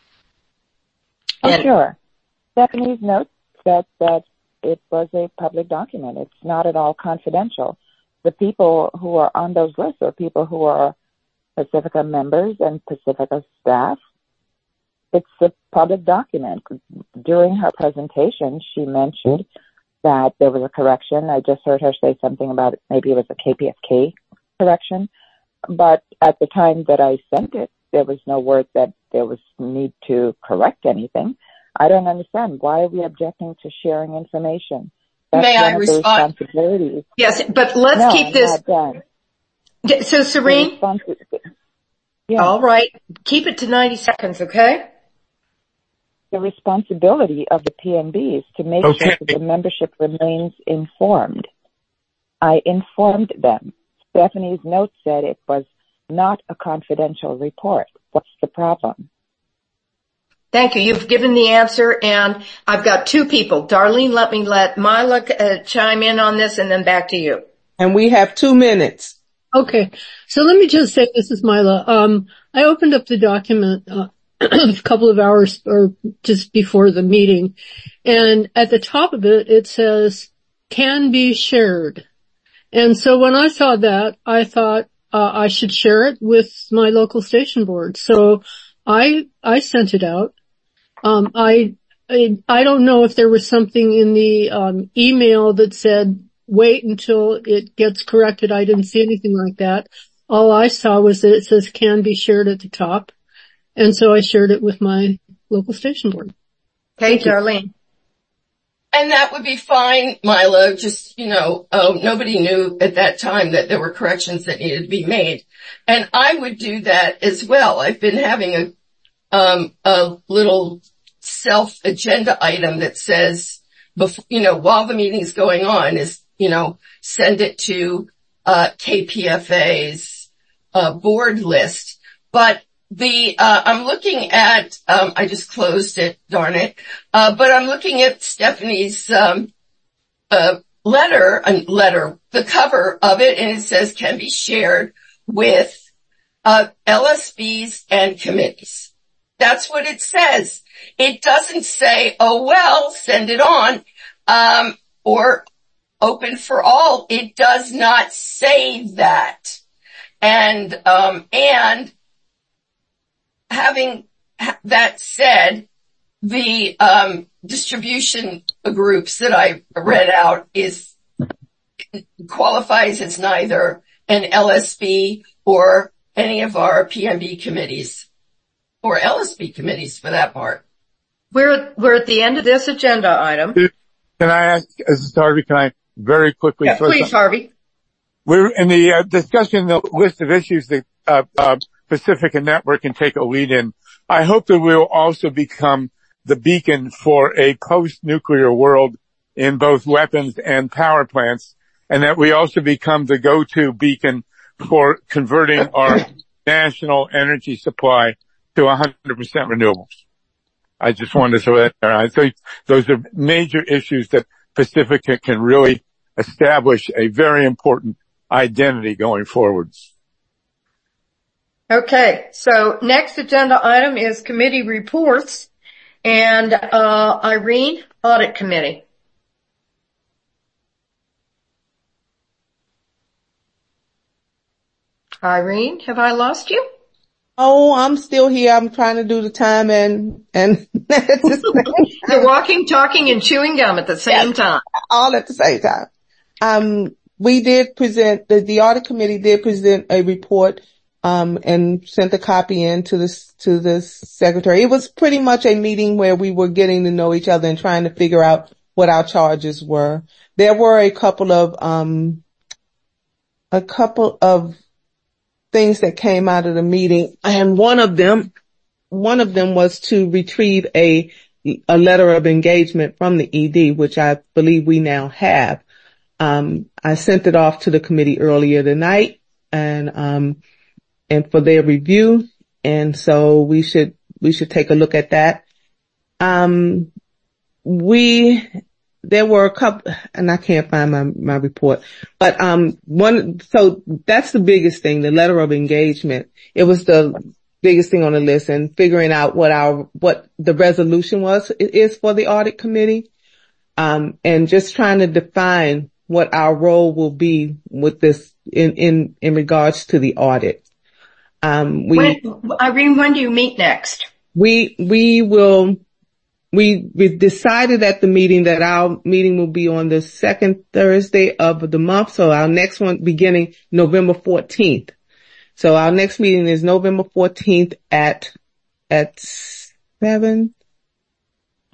Sure. Stephanie's note said that it was a public document. It's not at all confidential. The people who are on those lists are people who are Pacifica members and Pacifica staff. It's a public document. During her presentation, she mentioned that there was a correction. I just heard her say something about it. Maybe it was a KPFK correction. But at the time that I sent it, there was no word that there was need to correct anything. I don't understand. Why are we objecting to sharing information? That's May I one of respond? the responsibilities. Yes, but let's keep this. Not done. So Serene? Yeah. All right. Keep it to 90 seconds, okay? The responsibility of the PNB is to make sure that the membership remains informed. I informed them. Stephanie's note said it was not a confidential report. What's the problem? Thank you. You've given the answer, and I've got two people. Darlene, let Mila chime in on this, and then back to you. And we have 2 minutes. Okay. So let me just say, this is Mila. I opened up the document a couple of hours or just before the meeting, and at the top of it, it says, can be shared. And so when I saw that, I thought I should share it with my local station board. So I sent it out. I don't know if there was something in the email that said wait until it gets corrected. I didn't see anything like that. All I saw was that it says can be shared at the top. And so I shared it with my local station board. Okay, Darlene. And that would be fine, Milo. Just, nobody knew at that time that there were corrections that needed to be made. And I would do that as well. I've been having a little self-agenda item that says, while the meeting's going on is, send it to KPFA's board list. But I'm looking at, I just closed it, darn it. But I'm looking at Stephanie's, letter, the cover of it, and it says can be shared with, LSBs and committees. That's what it says. It doesn't say, oh well, send it on, or open for all. It does not say that. And having that said, the distribution groups that I read out qualifies as neither an LSB or any of our PMB committees, or LSB committees for that part. We're at the end of this agenda item. Can I ask, this is Harvey, can I very quickly? Yeah, please, Harvey. We're in the discussion, the list of issues that Pacifica Network can take a lead in. I hope that we'll also become the beacon for a post-nuclear world in both weapons and power plants, and that we also become the go-to beacon for converting our national energy supply to 100% renewables. I just wanted to throw that there. I think those are major issues that Pacifica can really establish a very important identity going forwards. Okay, so next agenda item is committee reports, and Irene, Audit Committee. Irene, have I lost you? Oh, I'm still here. I'm trying to do the time and You're walking, talking, and chewing gum at the same time. All at the same time. We did present, the audit committee did present a report, and sent a copy in to the secretary. It was pretty much a meeting where we were getting to know each other and trying to figure out what our charges were. There were a couple of things that came out of the meeting, and one of them was to retrieve a letter of engagement from the ED, which I believe we now have. I sent it off to the committee earlier tonight and for their review. And so we should take a look at that. There were a couple, and I can't find my report, but, so that's the biggest thing, the letter of engagement. It was the biggest thing on the list, and figuring out what the resolution is for the audit committee. And just trying to define what our role will be with this in regards to the audit. Irene, when do you meet next? We decided at the meeting that our meeting will be on the second Thursday of the month. So our next one beginning November 14th. So our next meeting is November 14th at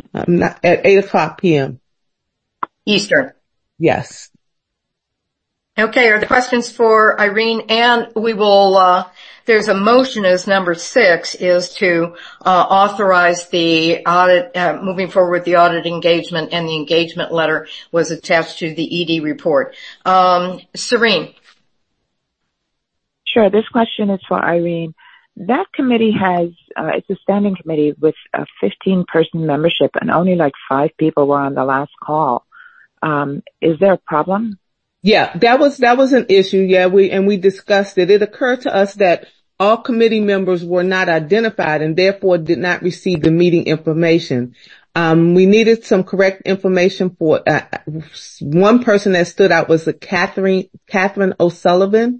8:00 p.m. Eastern. Yes. Okay, are there questions for Irene? And we will, there's a motion as number 6 is to authorize the audit, moving forward with the audit engagement, and the engagement letter was attached to the ED report. Serene. Sure, this question is for Irene. That committee has, it's a standing committee with a 15-person membership, and only like 5 people were on the last call. Is there a problem? Yeah, that was an issue. Yeah, we discussed it. It occurred to us that all committee members were not identified and therefore did not receive the meeting information. We needed some correct information for, one person that stood out was Catherine O'Sullivan.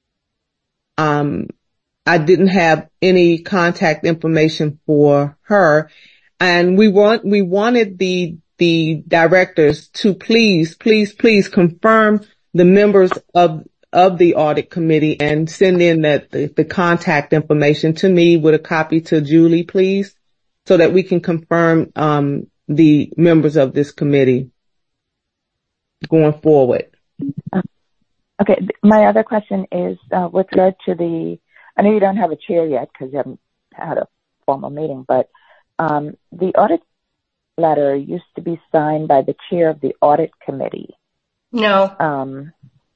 I didn't have any contact information for her, and we wanted the directors to please confirm the members of the audit committee and send in the contact information to me with a copy to Julie, please, so that we can confirm the members of this committee going forward. Okay, my other question is with regard to I know you don't have a chair yet because you haven't had a formal meeting, but the audit letter used to be signed by the chair of the audit committee. No.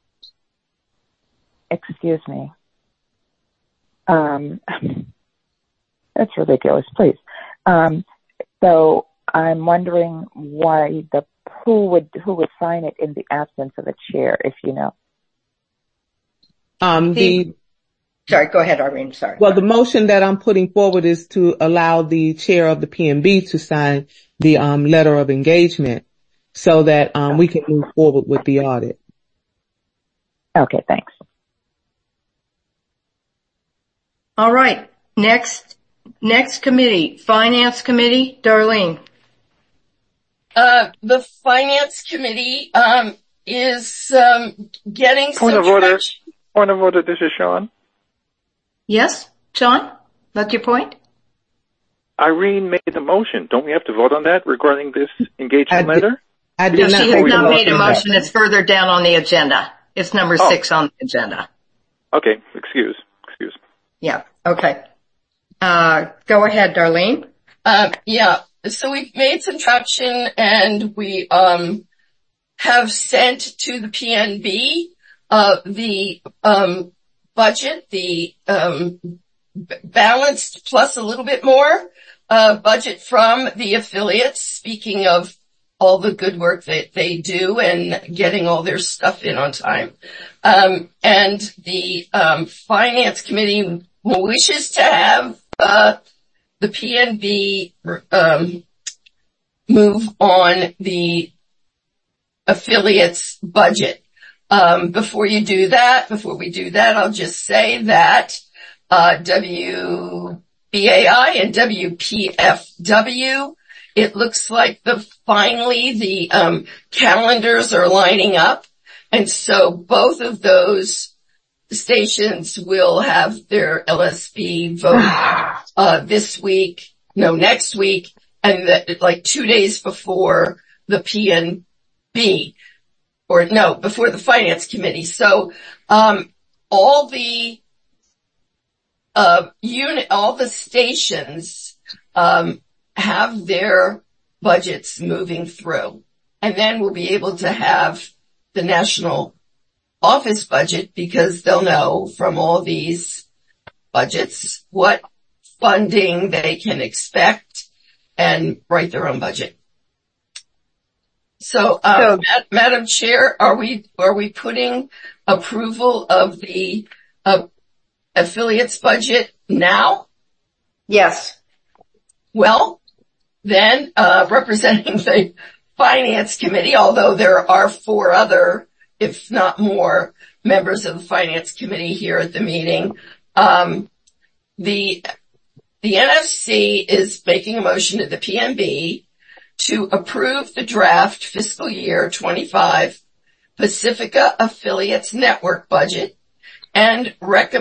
Excuse me. That's ridiculous, please. So I'm wondering why who would sign it in the absence of a chair, if you know. Sorry, go ahead, Irene. Sorry. Well, the motion that I'm putting forward is to allow the chair of the PNB to sign the letter of engagement so that we can move forward with the audit. Okay, thanks. All right. Next committee, Finance Committee, Darlene. The Finance Committee is getting Point of order. Point of order, this is Sean. Yes, Sean? That's your point? Irene made the motion. Don't we have to vote on that regarding this engagement letter? She has not made a motion. It's further down on the agenda. It's number 6 on the agenda. Okay, excuse. Yeah, okay. Go ahead, Darlene. Yeah, so we've made some traction and we have sent to the PNB the budget, the balanced plus a little bit more budget from the affiliates, speaking of all the good work that they do and getting all their stuff in on time. And the Finance Committee wishes to have the PNB move on the affiliates budget. Before we do that, I'll just say that WBAI and WPFW, it looks like finally the calendars are lining up, and so both of those stations will have their LSP vote next week, and like 2 days before the PNB. Before the Finance Committee. So, all the stations, have their budgets moving through. And then we'll be able to have the national office budget because they'll know from all these budgets what funding they can expect and write their own budget. So, Madam Chair, are we putting approval of the affiliates budget now? Yes. Well, then, representing the Finance Committee, although there are 4 other, if not more, members of the Finance Committee here at the meeting, the NFC is making a motion to the PNB to approve the draft fiscal year 25 Pacifica Affiliates Network budget and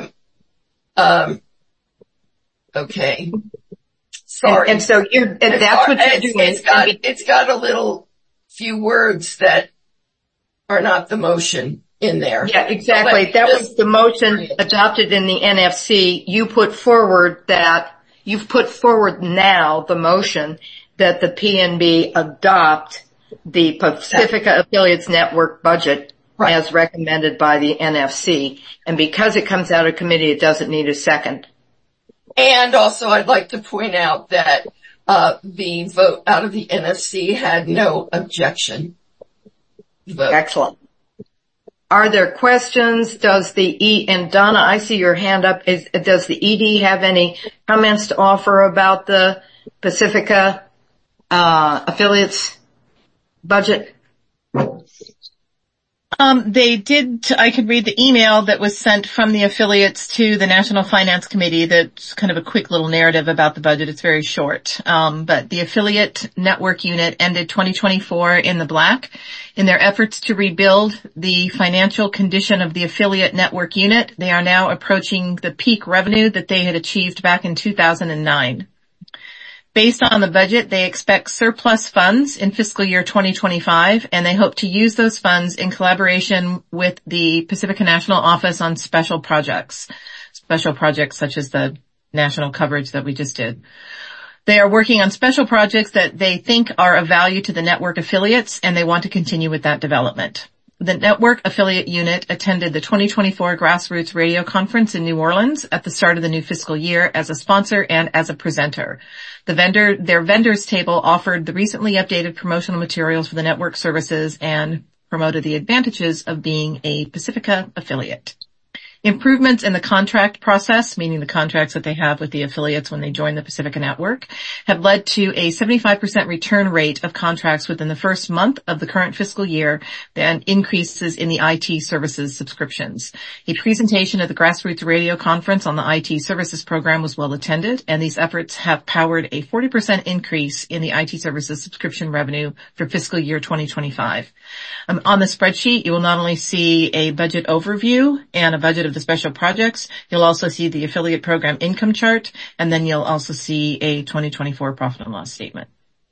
okay. Sorry. And so that's what you're doing. It's got a few words that are not the motion. in there. Yeah, exactly. So that was the motion adopted in the NFC. You've put forward now the motion that the PNB adopt the Pacifica Affiliates Network budget as recommended by the NFC. And because it comes out of committee, it doesn't need a second. And also I'd like to point out that the vote out of the NFC had no objection vote. Excellent. Are there questions? And Donna, I see your hand up. Does the ED have any comments to offer about the Pacifica affiliates budget? They did. I could read the email that was sent from the affiliates to the National Finance Committee. That's kind of a quick little narrative about the budget. It's very short. But the affiliate network unit ended 2024 in the black. In their efforts to rebuild the financial condition of the affiliate network unit, they are now approaching the peak revenue that they had achieved back in 2009. Based on the budget, they expect surplus funds in fiscal year 2025, and they hope to use those funds in collaboration with the Pacifica National Office on special projects such as the national coverage that we just did. They are working on special projects that they think are of value to the network affiliates, and they want to continue with that development. The network affiliate unit attended the 2024 Grassroots Radio Conference in New Orleans at the start of the new fiscal year as a sponsor and as a presenter. Their vendors table offered the recently updated promotional materials for the network services and promoted the advantages of being a Pacifica affiliate. Improvements in the contract process, meaning the contracts that they have with the affiliates when they join the Pacifica network, have led to a 75% return rate of contracts within the first month of the current fiscal year and increases in the IT services subscriptions. A presentation at the Grassroots Radio Conference on the IT services program was well attended, and these efforts have powered a 40% increase in the IT services subscription revenue for fiscal year 2025. On the spreadsheet, you will not only see a budget overview and a budget of the special projects, you'll also see the affiliate program income chart, and then you'll also see a 2024 profit and loss statement.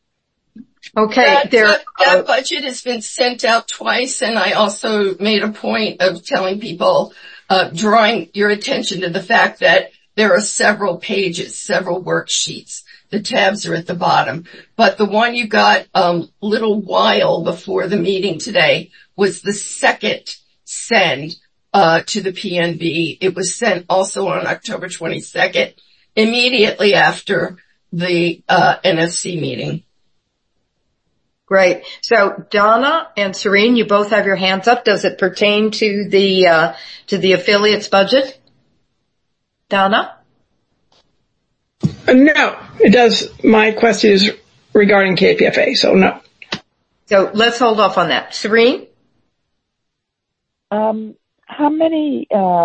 Okay. That budget has been sent out twice, and I also made a point of telling people, drawing your attention to the fact that there are several pages, several worksheets. The tabs are at the bottom. But the one you got a little while before the meeting today was the second send to the PNB. It was sent also on October 22nd, immediately after the NFC meeting. Great. So Donna and Serene, you both have your hands up. Does it pertain to the affiliates budget? Donna? No, it does. My question is regarding KPFA, so no. So let's hold off on that. Serene? How many,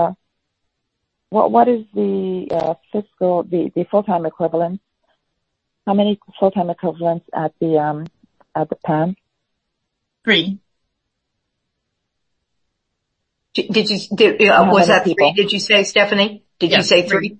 what is the the full-time equivalent? How many full-time equivalents at the PAN? 3. Was that 3? Did you say, Stephanie? Did you say 3?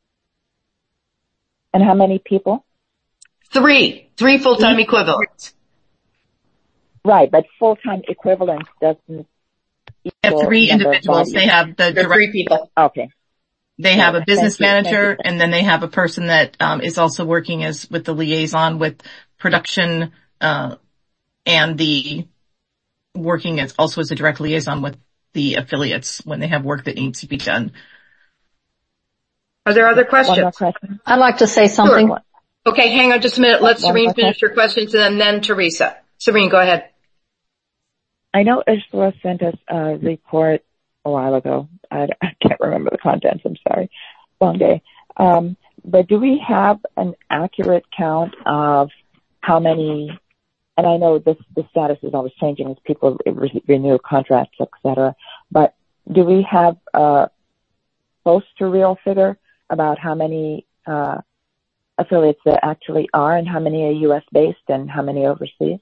And how many people? 3 full-time equivalents. Right, but full-time equivalents doesn't They have 3 individuals. They have the direct 3 people. Okay. They have a business manager, and then they have a person that is also working with the liaison with production, and working as also as a direct liaison with the affiliates when they have work that needs to be done. Are there other questions? One more question. I'd like to say something. Sure. Okay, hang on just a minute. Let Serene finish her questions and then Teresa. Serene, go ahead. I know Ursula sent us a report a while ago. I can't remember the contents. I'm sorry. Long day. But do we have an accurate count of how many, and I know the status is always changing as people renew contracts, et cetera, but do we have a close to real figure about how many affiliates there actually are and how many are U.S. based and how many overseas?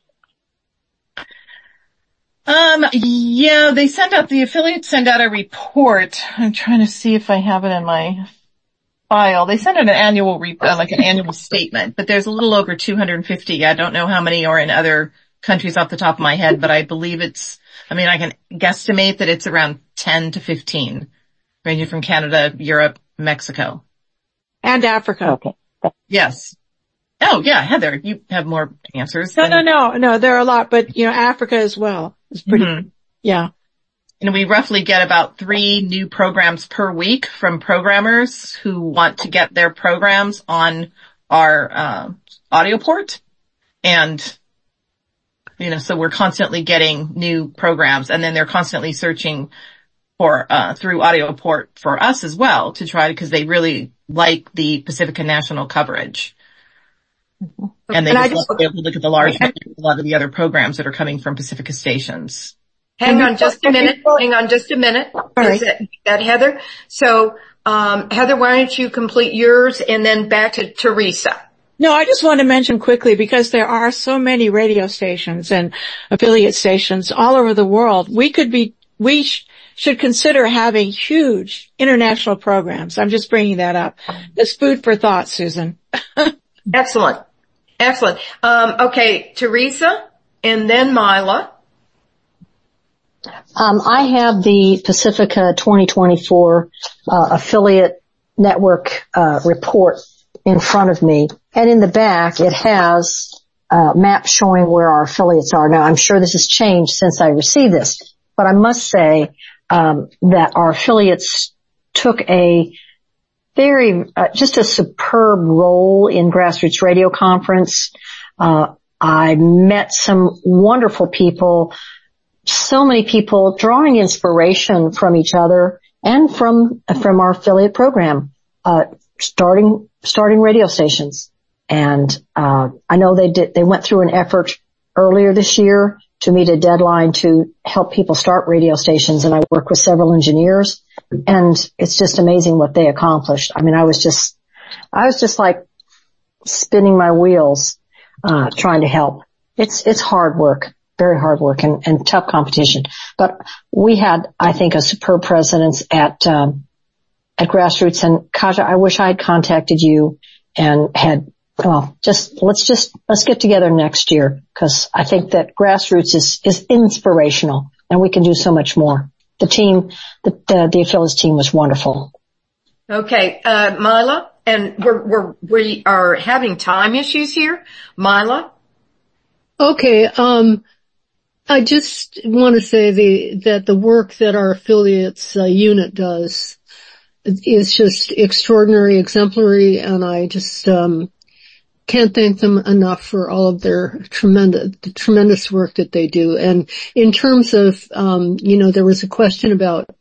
Yeah, the affiliates send out a report. I'm trying to see if I have it in my file. They send out an annual an annual statement, but there's a little over 250. I don't know how many are in other countries off the top of my head, but I believe I can guesstimate that it's around 10 to 15, ranging from Canada, Europe, Mexico. And Africa. Okay. Yes. Oh yeah, Heather, you have more answers. No, there are a lot, but Africa as well is pretty, yeah. And we roughly get about 3 new programs per week from programmers who want to get their programs on our, audio port. And, so we're constantly getting new programs, and then they're constantly searching for, through audio port for us as well because they really like the Pacifica National coverage. And they just want to be able to look at the large menu of a lot of the other programs that are coming from Pacifica stations. Hang on just a minute. All right. Is that Heather? So, Heather, why don't you complete yours and then back to Teresa? No, I just want to mention quickly, because there are so many radio stations and affiliate stations all over the world, we should consider having huge international programs. I'm just bringing that up. It's food for thought, Susan. Excellent. Okay, Teresa and then Mila. I have the Pacifica 2024 affiliate network report in front of me, and in the back it has maps showing where our affiliates are. Now, I'm sure this has changed since I received this, but I must say that our affiliates took a just a superb role in Grassroots Radio Conference. I met some wonderful people, so many people drawing inspiration from each other and from our affiliate program, starting radio stations. And, I know they went through an effort earlier this year to meet a deadline to help people start radio stations. And I work with several engineers, and it's just amazing what they accomplished. I mean, I was just like spinning my wheels, trying to help. It's hard work. Very hard work and tough competition. But we had, I think, a superb presence at Grassroots. And Kaja, I wish I had contacted you and let's get together next year, because I think that Grassroots is inspirational and we can do so much more. The team, the affiliates team was wonderful. Okay, Mila, and we are having time issues here. Mila? Okay, I just want to say that the work that our affiliates unit does is just extraordinary, exemplary, and I just can't thank them enough for all of their tremendous work that they do. And in terms of, there was a question about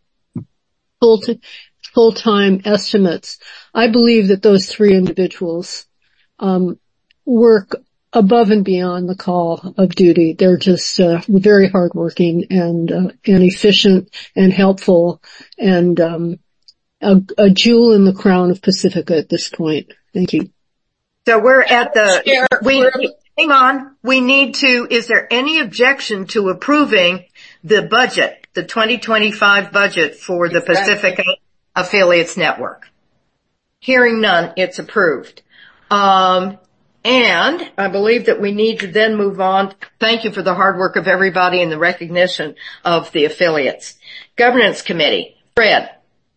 full-time estimates. I believe that those 3 individuals work above and beyond the call of duty. They're just very hardworking and efficient and helpful, and a jewel in the crown of Pacifica at this point. Thank you. So we're at hang on. Is there any objection to approving the budget, the 2025 budget for the Pacifica Affiliates Network? Hearing none, it's approved. And I believe that we need to then move on. Thank you for the hard work of everybody and the recognition of the affiliates. Governance Committee. Fred.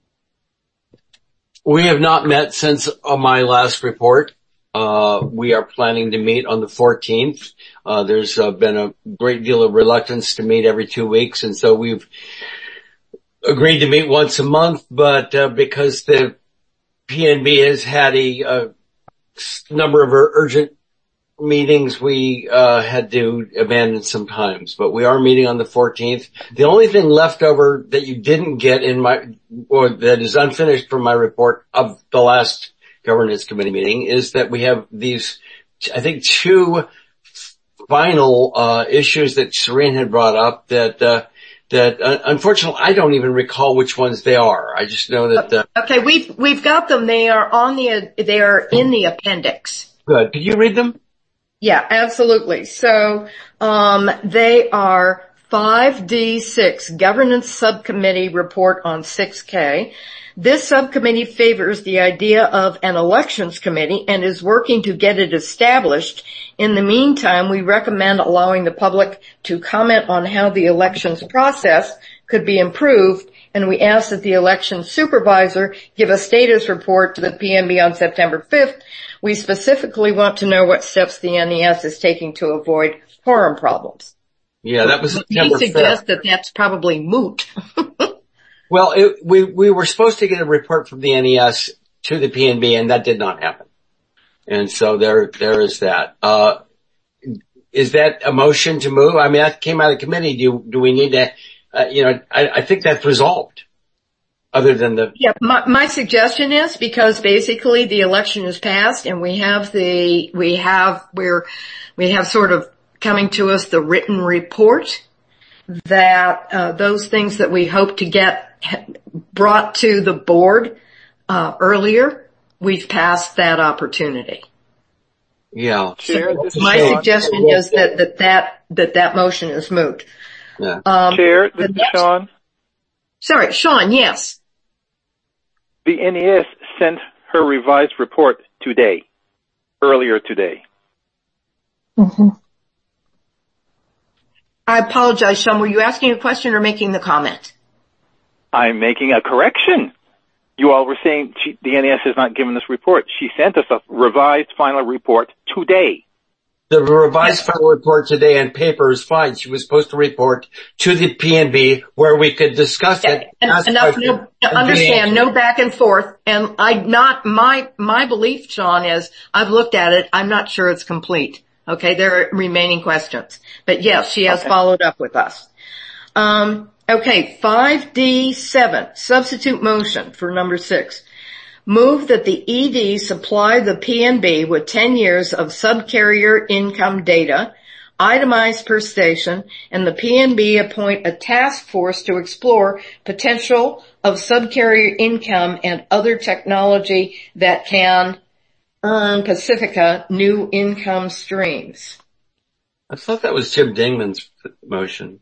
We have not met since my last report. We are planning to meet on the 14th. There's been a great deal of reluctance to meet every 2 weeks, and so we've agreed to meet once a month, but because the PNB has had a number of urgent meetings, we had to abandon some times, but we are meeting on the 14th. The only thing left over that you didn't get or that is unfinished from my report of the last Governance Committee meeting is that we have these, I think, 2 final issues that Serene had brought up that unfortunately I don't even recall which ones they are. I just know that okay, we've got them. They are in the appendix. Good. Could you read them? Yeah, absolutely. So they are 5D6, Governance Subcommittee Report on 6K. This subcommittee favors the idea of an elections committee and is working to get it established. In the meantime, we recommend allowing the public to comment on how the elections process could be improved, and we ask that the election supervisor give a status report to the PMB on September 5th. We specifically want to know what steps the NES is taking to avoid quorum problems. Yeah, that was September 5th. He suggests that that's probably moot. Well, we were supposed to get a report from the NES to the PNB, and that did not happen. And so there is that. Is that a motion to move? I mean, that came out of committee. Do we need to, I think that's resolved. Other than the... Yeah, my suggestion is, because basically the election is passed and we have sort of coming to us the written report that, those things that we hope to get brought to the board, earlier, we've passed that opportunity. Yeah. Chair, so my suggestion is that motion is moot. Yeah. Chair, this is Sean. Sorry, Sean, yes. The NES sent her revised report earlier today. Mm-hmm. I apologize, Sean. Were you asking a question or making the comment? I'm making a correction. You all were saying the NES has not given this report. She sent us a revised final report today. The revised final report today on paper is fine. She was supposed to report to the PNB where we could discuss it. Understand, no back and forth. And my belief, Sean, is I've looked at it. I'm not sure it's complete. Okay, there are remaining questions. But yes, she has followed up with us. Okay, 5D7, substitute motion for number 6. Move that the ED supply the PNB with 10 years of subcarrier income data, itemized per station, and the PNB appoint a task force to explore potential of subcarrier income and other technology that can earn Pacifica new income streams. I thought that was Jim Dingman's motion.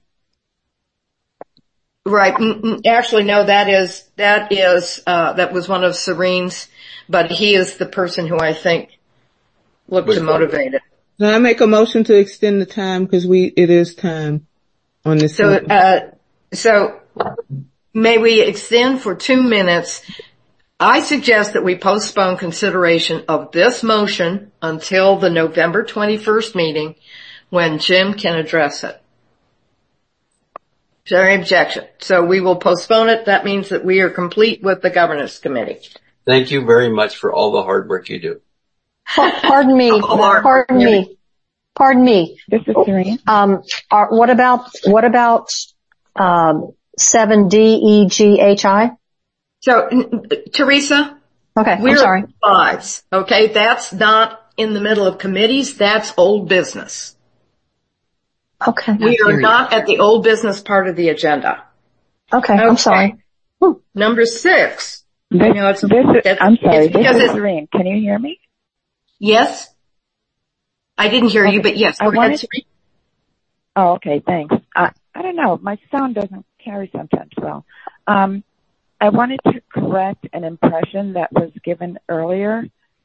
Right. Actually, no, that was one of Serene's, but he is the person who I think looked to motivate it. Can I make a motion to extend the time because it is time on this? So may we extend for 2 minutes? I suggest that we postpone consideration of this motion until the November 21st meeting when Jim can address it. Is there any objection? So we will postpone it. That means that we are complete with the governance committee. Thank you very much for all the hard work you do. Pardon me. This is Serene. What about 7DEGHI? So, Teresa? Okay, I'm sorry. We're 5s. Okay, that's not in the middle of committees. That's old business. Okay. We are not at the old business part of the agenda. Okay. I'm sorry. Number 6. I'm sorry. This is Serene. Can you hear me? Yes. I didn't hear you, but yes. Oh, okay. Thanks. I don't know. My sound doesn't carry sometimes well. I wanted to correct an impression that was given earlier.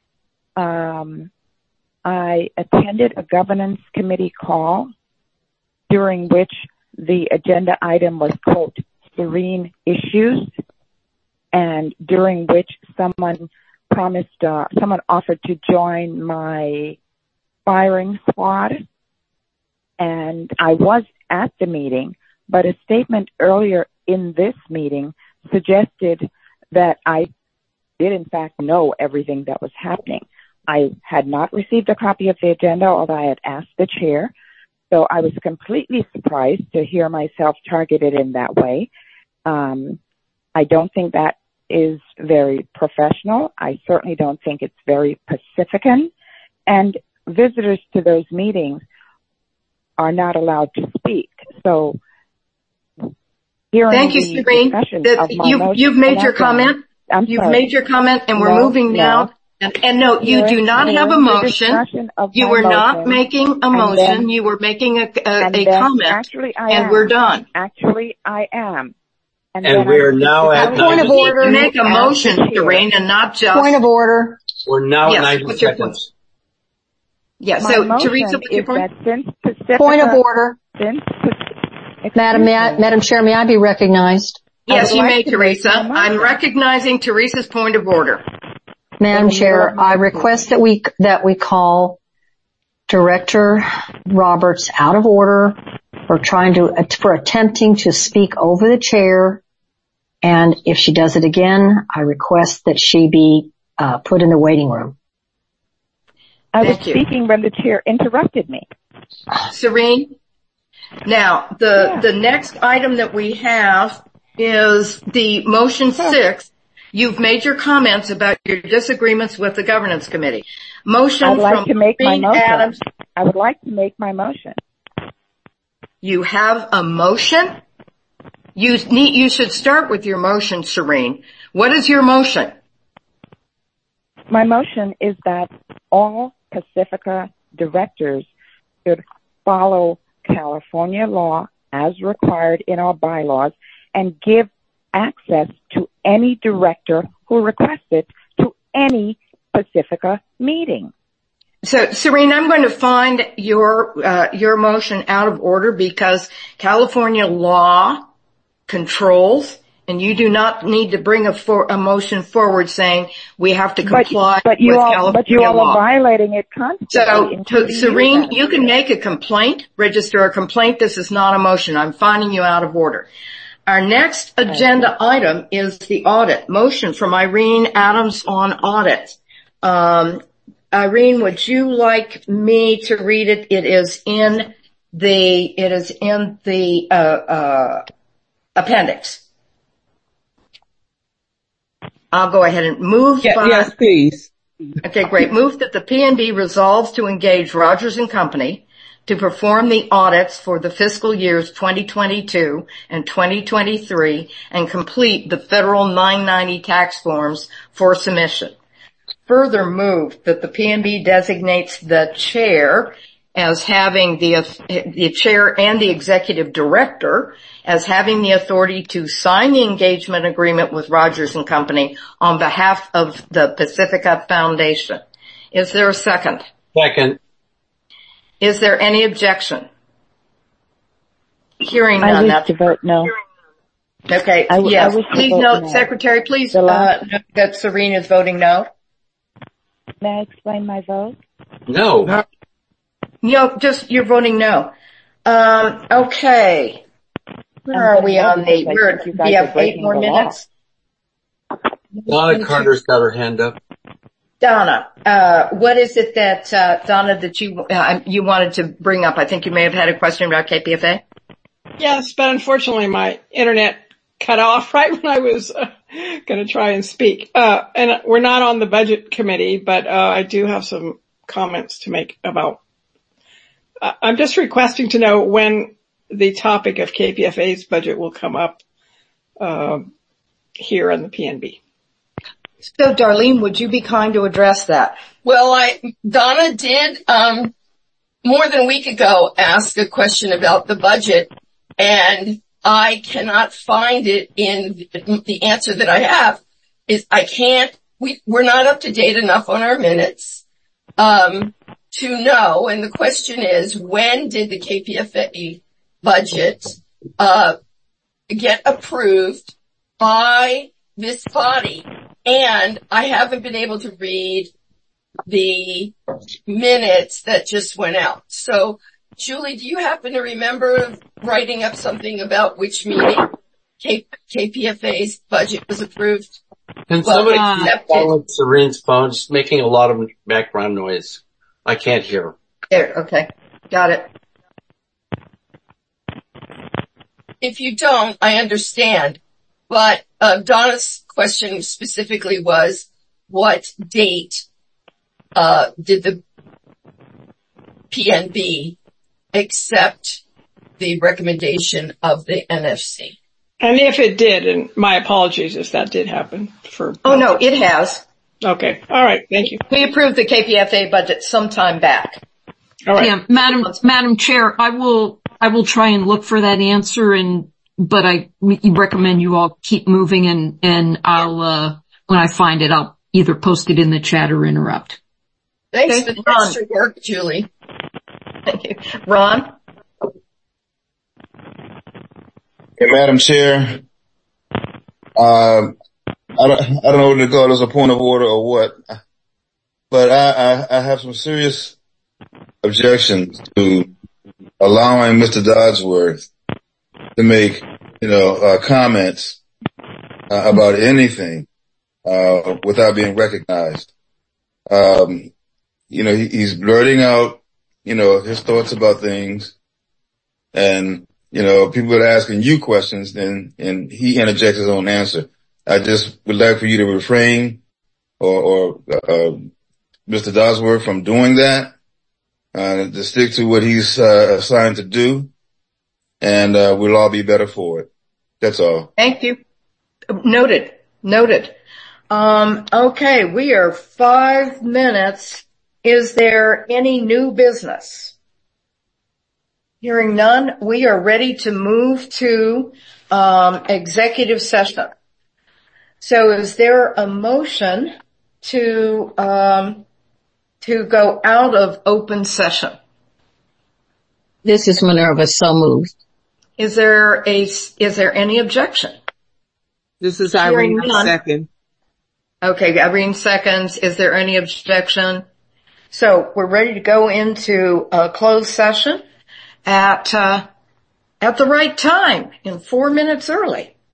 I attended a governance committee call during which the agenda item was, quote, Serene issues, and during which someone offered to join my firing squad. And I was at the meeting, but a statement earlier in this meeting suggested that I did in fact know everything that was happening. I had not received a copy of the agenda, although I had asked the chair. So I was completely surprised to hear myself targeted in that way. I don't think that is very professional. I certainly don't think it's very Pacifican. And visitors to those meetings are not allowed to speak. So thank you, Serene. You've made your comment. You've made your comment, and we're moving now And no, you do not have a motion. You were not making a motion. You were making a comment. Actually, we're done. Actually, I am. And we are now at point of order. Make a motion, Doreen, and not just point of order. We're now at 90 seconds. Yeah. So, Teresa, what's your point? Point of order. Madam Chair, may I be recognized? Yes, you may, Teresa. I'm recognizing Teresa's point of order. Madam Chair, I request that we call Director Roberts out of order for attempting to speak over the chair. And if she does it again, I request that she be put in the waiting room. I was speaking when the chair interrupted me. Serene. Now, the next item that we have is the motion 6. You've made your comments about your disagreements with the governance committee. Motion I'd like from to make my motion. Adams. I would like to make my motion. You have a motion? You should start with your motion, Serene. What is your motion? My motion is that all Pacifica directors should follow California law as required in our bylaws and give access to any director who requests it to any Pacifica meeting. So, Serene, I'm going to find your motion out of order because California law controls, and you do not need to bring a motion forward saying we have to comply with California law. But you all are violating it constantly. So, Serene, you can make a complaint, register a complaint. This is not a motion. I'm finding you out of order. Our next agenda item is the audit. Motion from Irene Adams on audit. Irene, would you like me to read it? It is in the appendix. I'll go ahead and move. Yes, please. Okay, great. Move that the PNB resolves to engage Rogers & Company to perform the audits for the fiscal years 2022 and 2023 and complete the federal 990 tax forms for submission. Further move that the PNB designates the chair as having the chair and the executive director as having the authority to sign the engagement agreement with Rogers & Company on behalf of the Pacifica Foundation. Is there a second? Second. Is there any objection? Hearing none. I wish to vote no. Okay. Yes. Please note, no. Secretary, please note that Serene is voting no. May I explain my vote? No. No, just you're voting no. Okay. Where are we on the? We have 8 more minutes. Donna Carter's got her hand up. Donna, what is it that, Donna, that you wanted to bring up? I think you may have had a question about KPFA. Yes, but unfortunately my internet cut off right when I was going to try and speak. And we're not on the budget committee, but I do have some comments to make about. I'm just requesting to know when the topic of KPFA's budget will come up here on the PNB. So, Darlene, would you be kind to address that? Well, Donna did, more than a week ago ask a question about the budget, and I cannot find it in the answer that I have. We're not up to date enough on our minutes, to know, and the question is, when did the KPFA budget, get approved by this body? And I haven't been able to read the minutes that just went out. So, Julie, do you happen to remember writing up something about which meeting KPFA's budget was approved? Can somebody follow Serene's phone? Just making a lot of background noise. I can't hear. There, okay. Got it. If you don't, I understand. But Donna's question specifically was, what date did the PNB accept the recommendation of the NFC? And if it did, and my apologies if that did happen for... Oh, no, it has. Okay. All right. Thank you. We approved the KPFA budget sometime back. All right. Yeah, Madam Chair, I will try and look for that answer but I recommend you all keep moving and I'll, when I find it, I'll either post it in the chat or interrupt. Thanks for the extra work, Julie. Thank you. Ron? Hey, Madam Chair, I don't know whether to call this a point of order or what, but I have some serious objections to allowing Mr. Dodsworth to make, comments about anything without being recognized. He's blurting out, his thoughts about things, and people are asking you questions, and he interjects his own answer. I just would like for you to refrain or Mr. Dodsworth from doing that, to stick to what he's assigned to do, and we'll all be better for it. That's all. Thank you. Noted. Okay, we are 5 minutes. Is there any new business? Hearing none, we are ready to move to executive session. So is there a motion to go out of open session? This is Minerva, so moved. Is there any objection? This is Irene, second. Okay, Irene seconds. Is there any objection? So we're ready to go into a closed session at the right time, in 4 minutes early.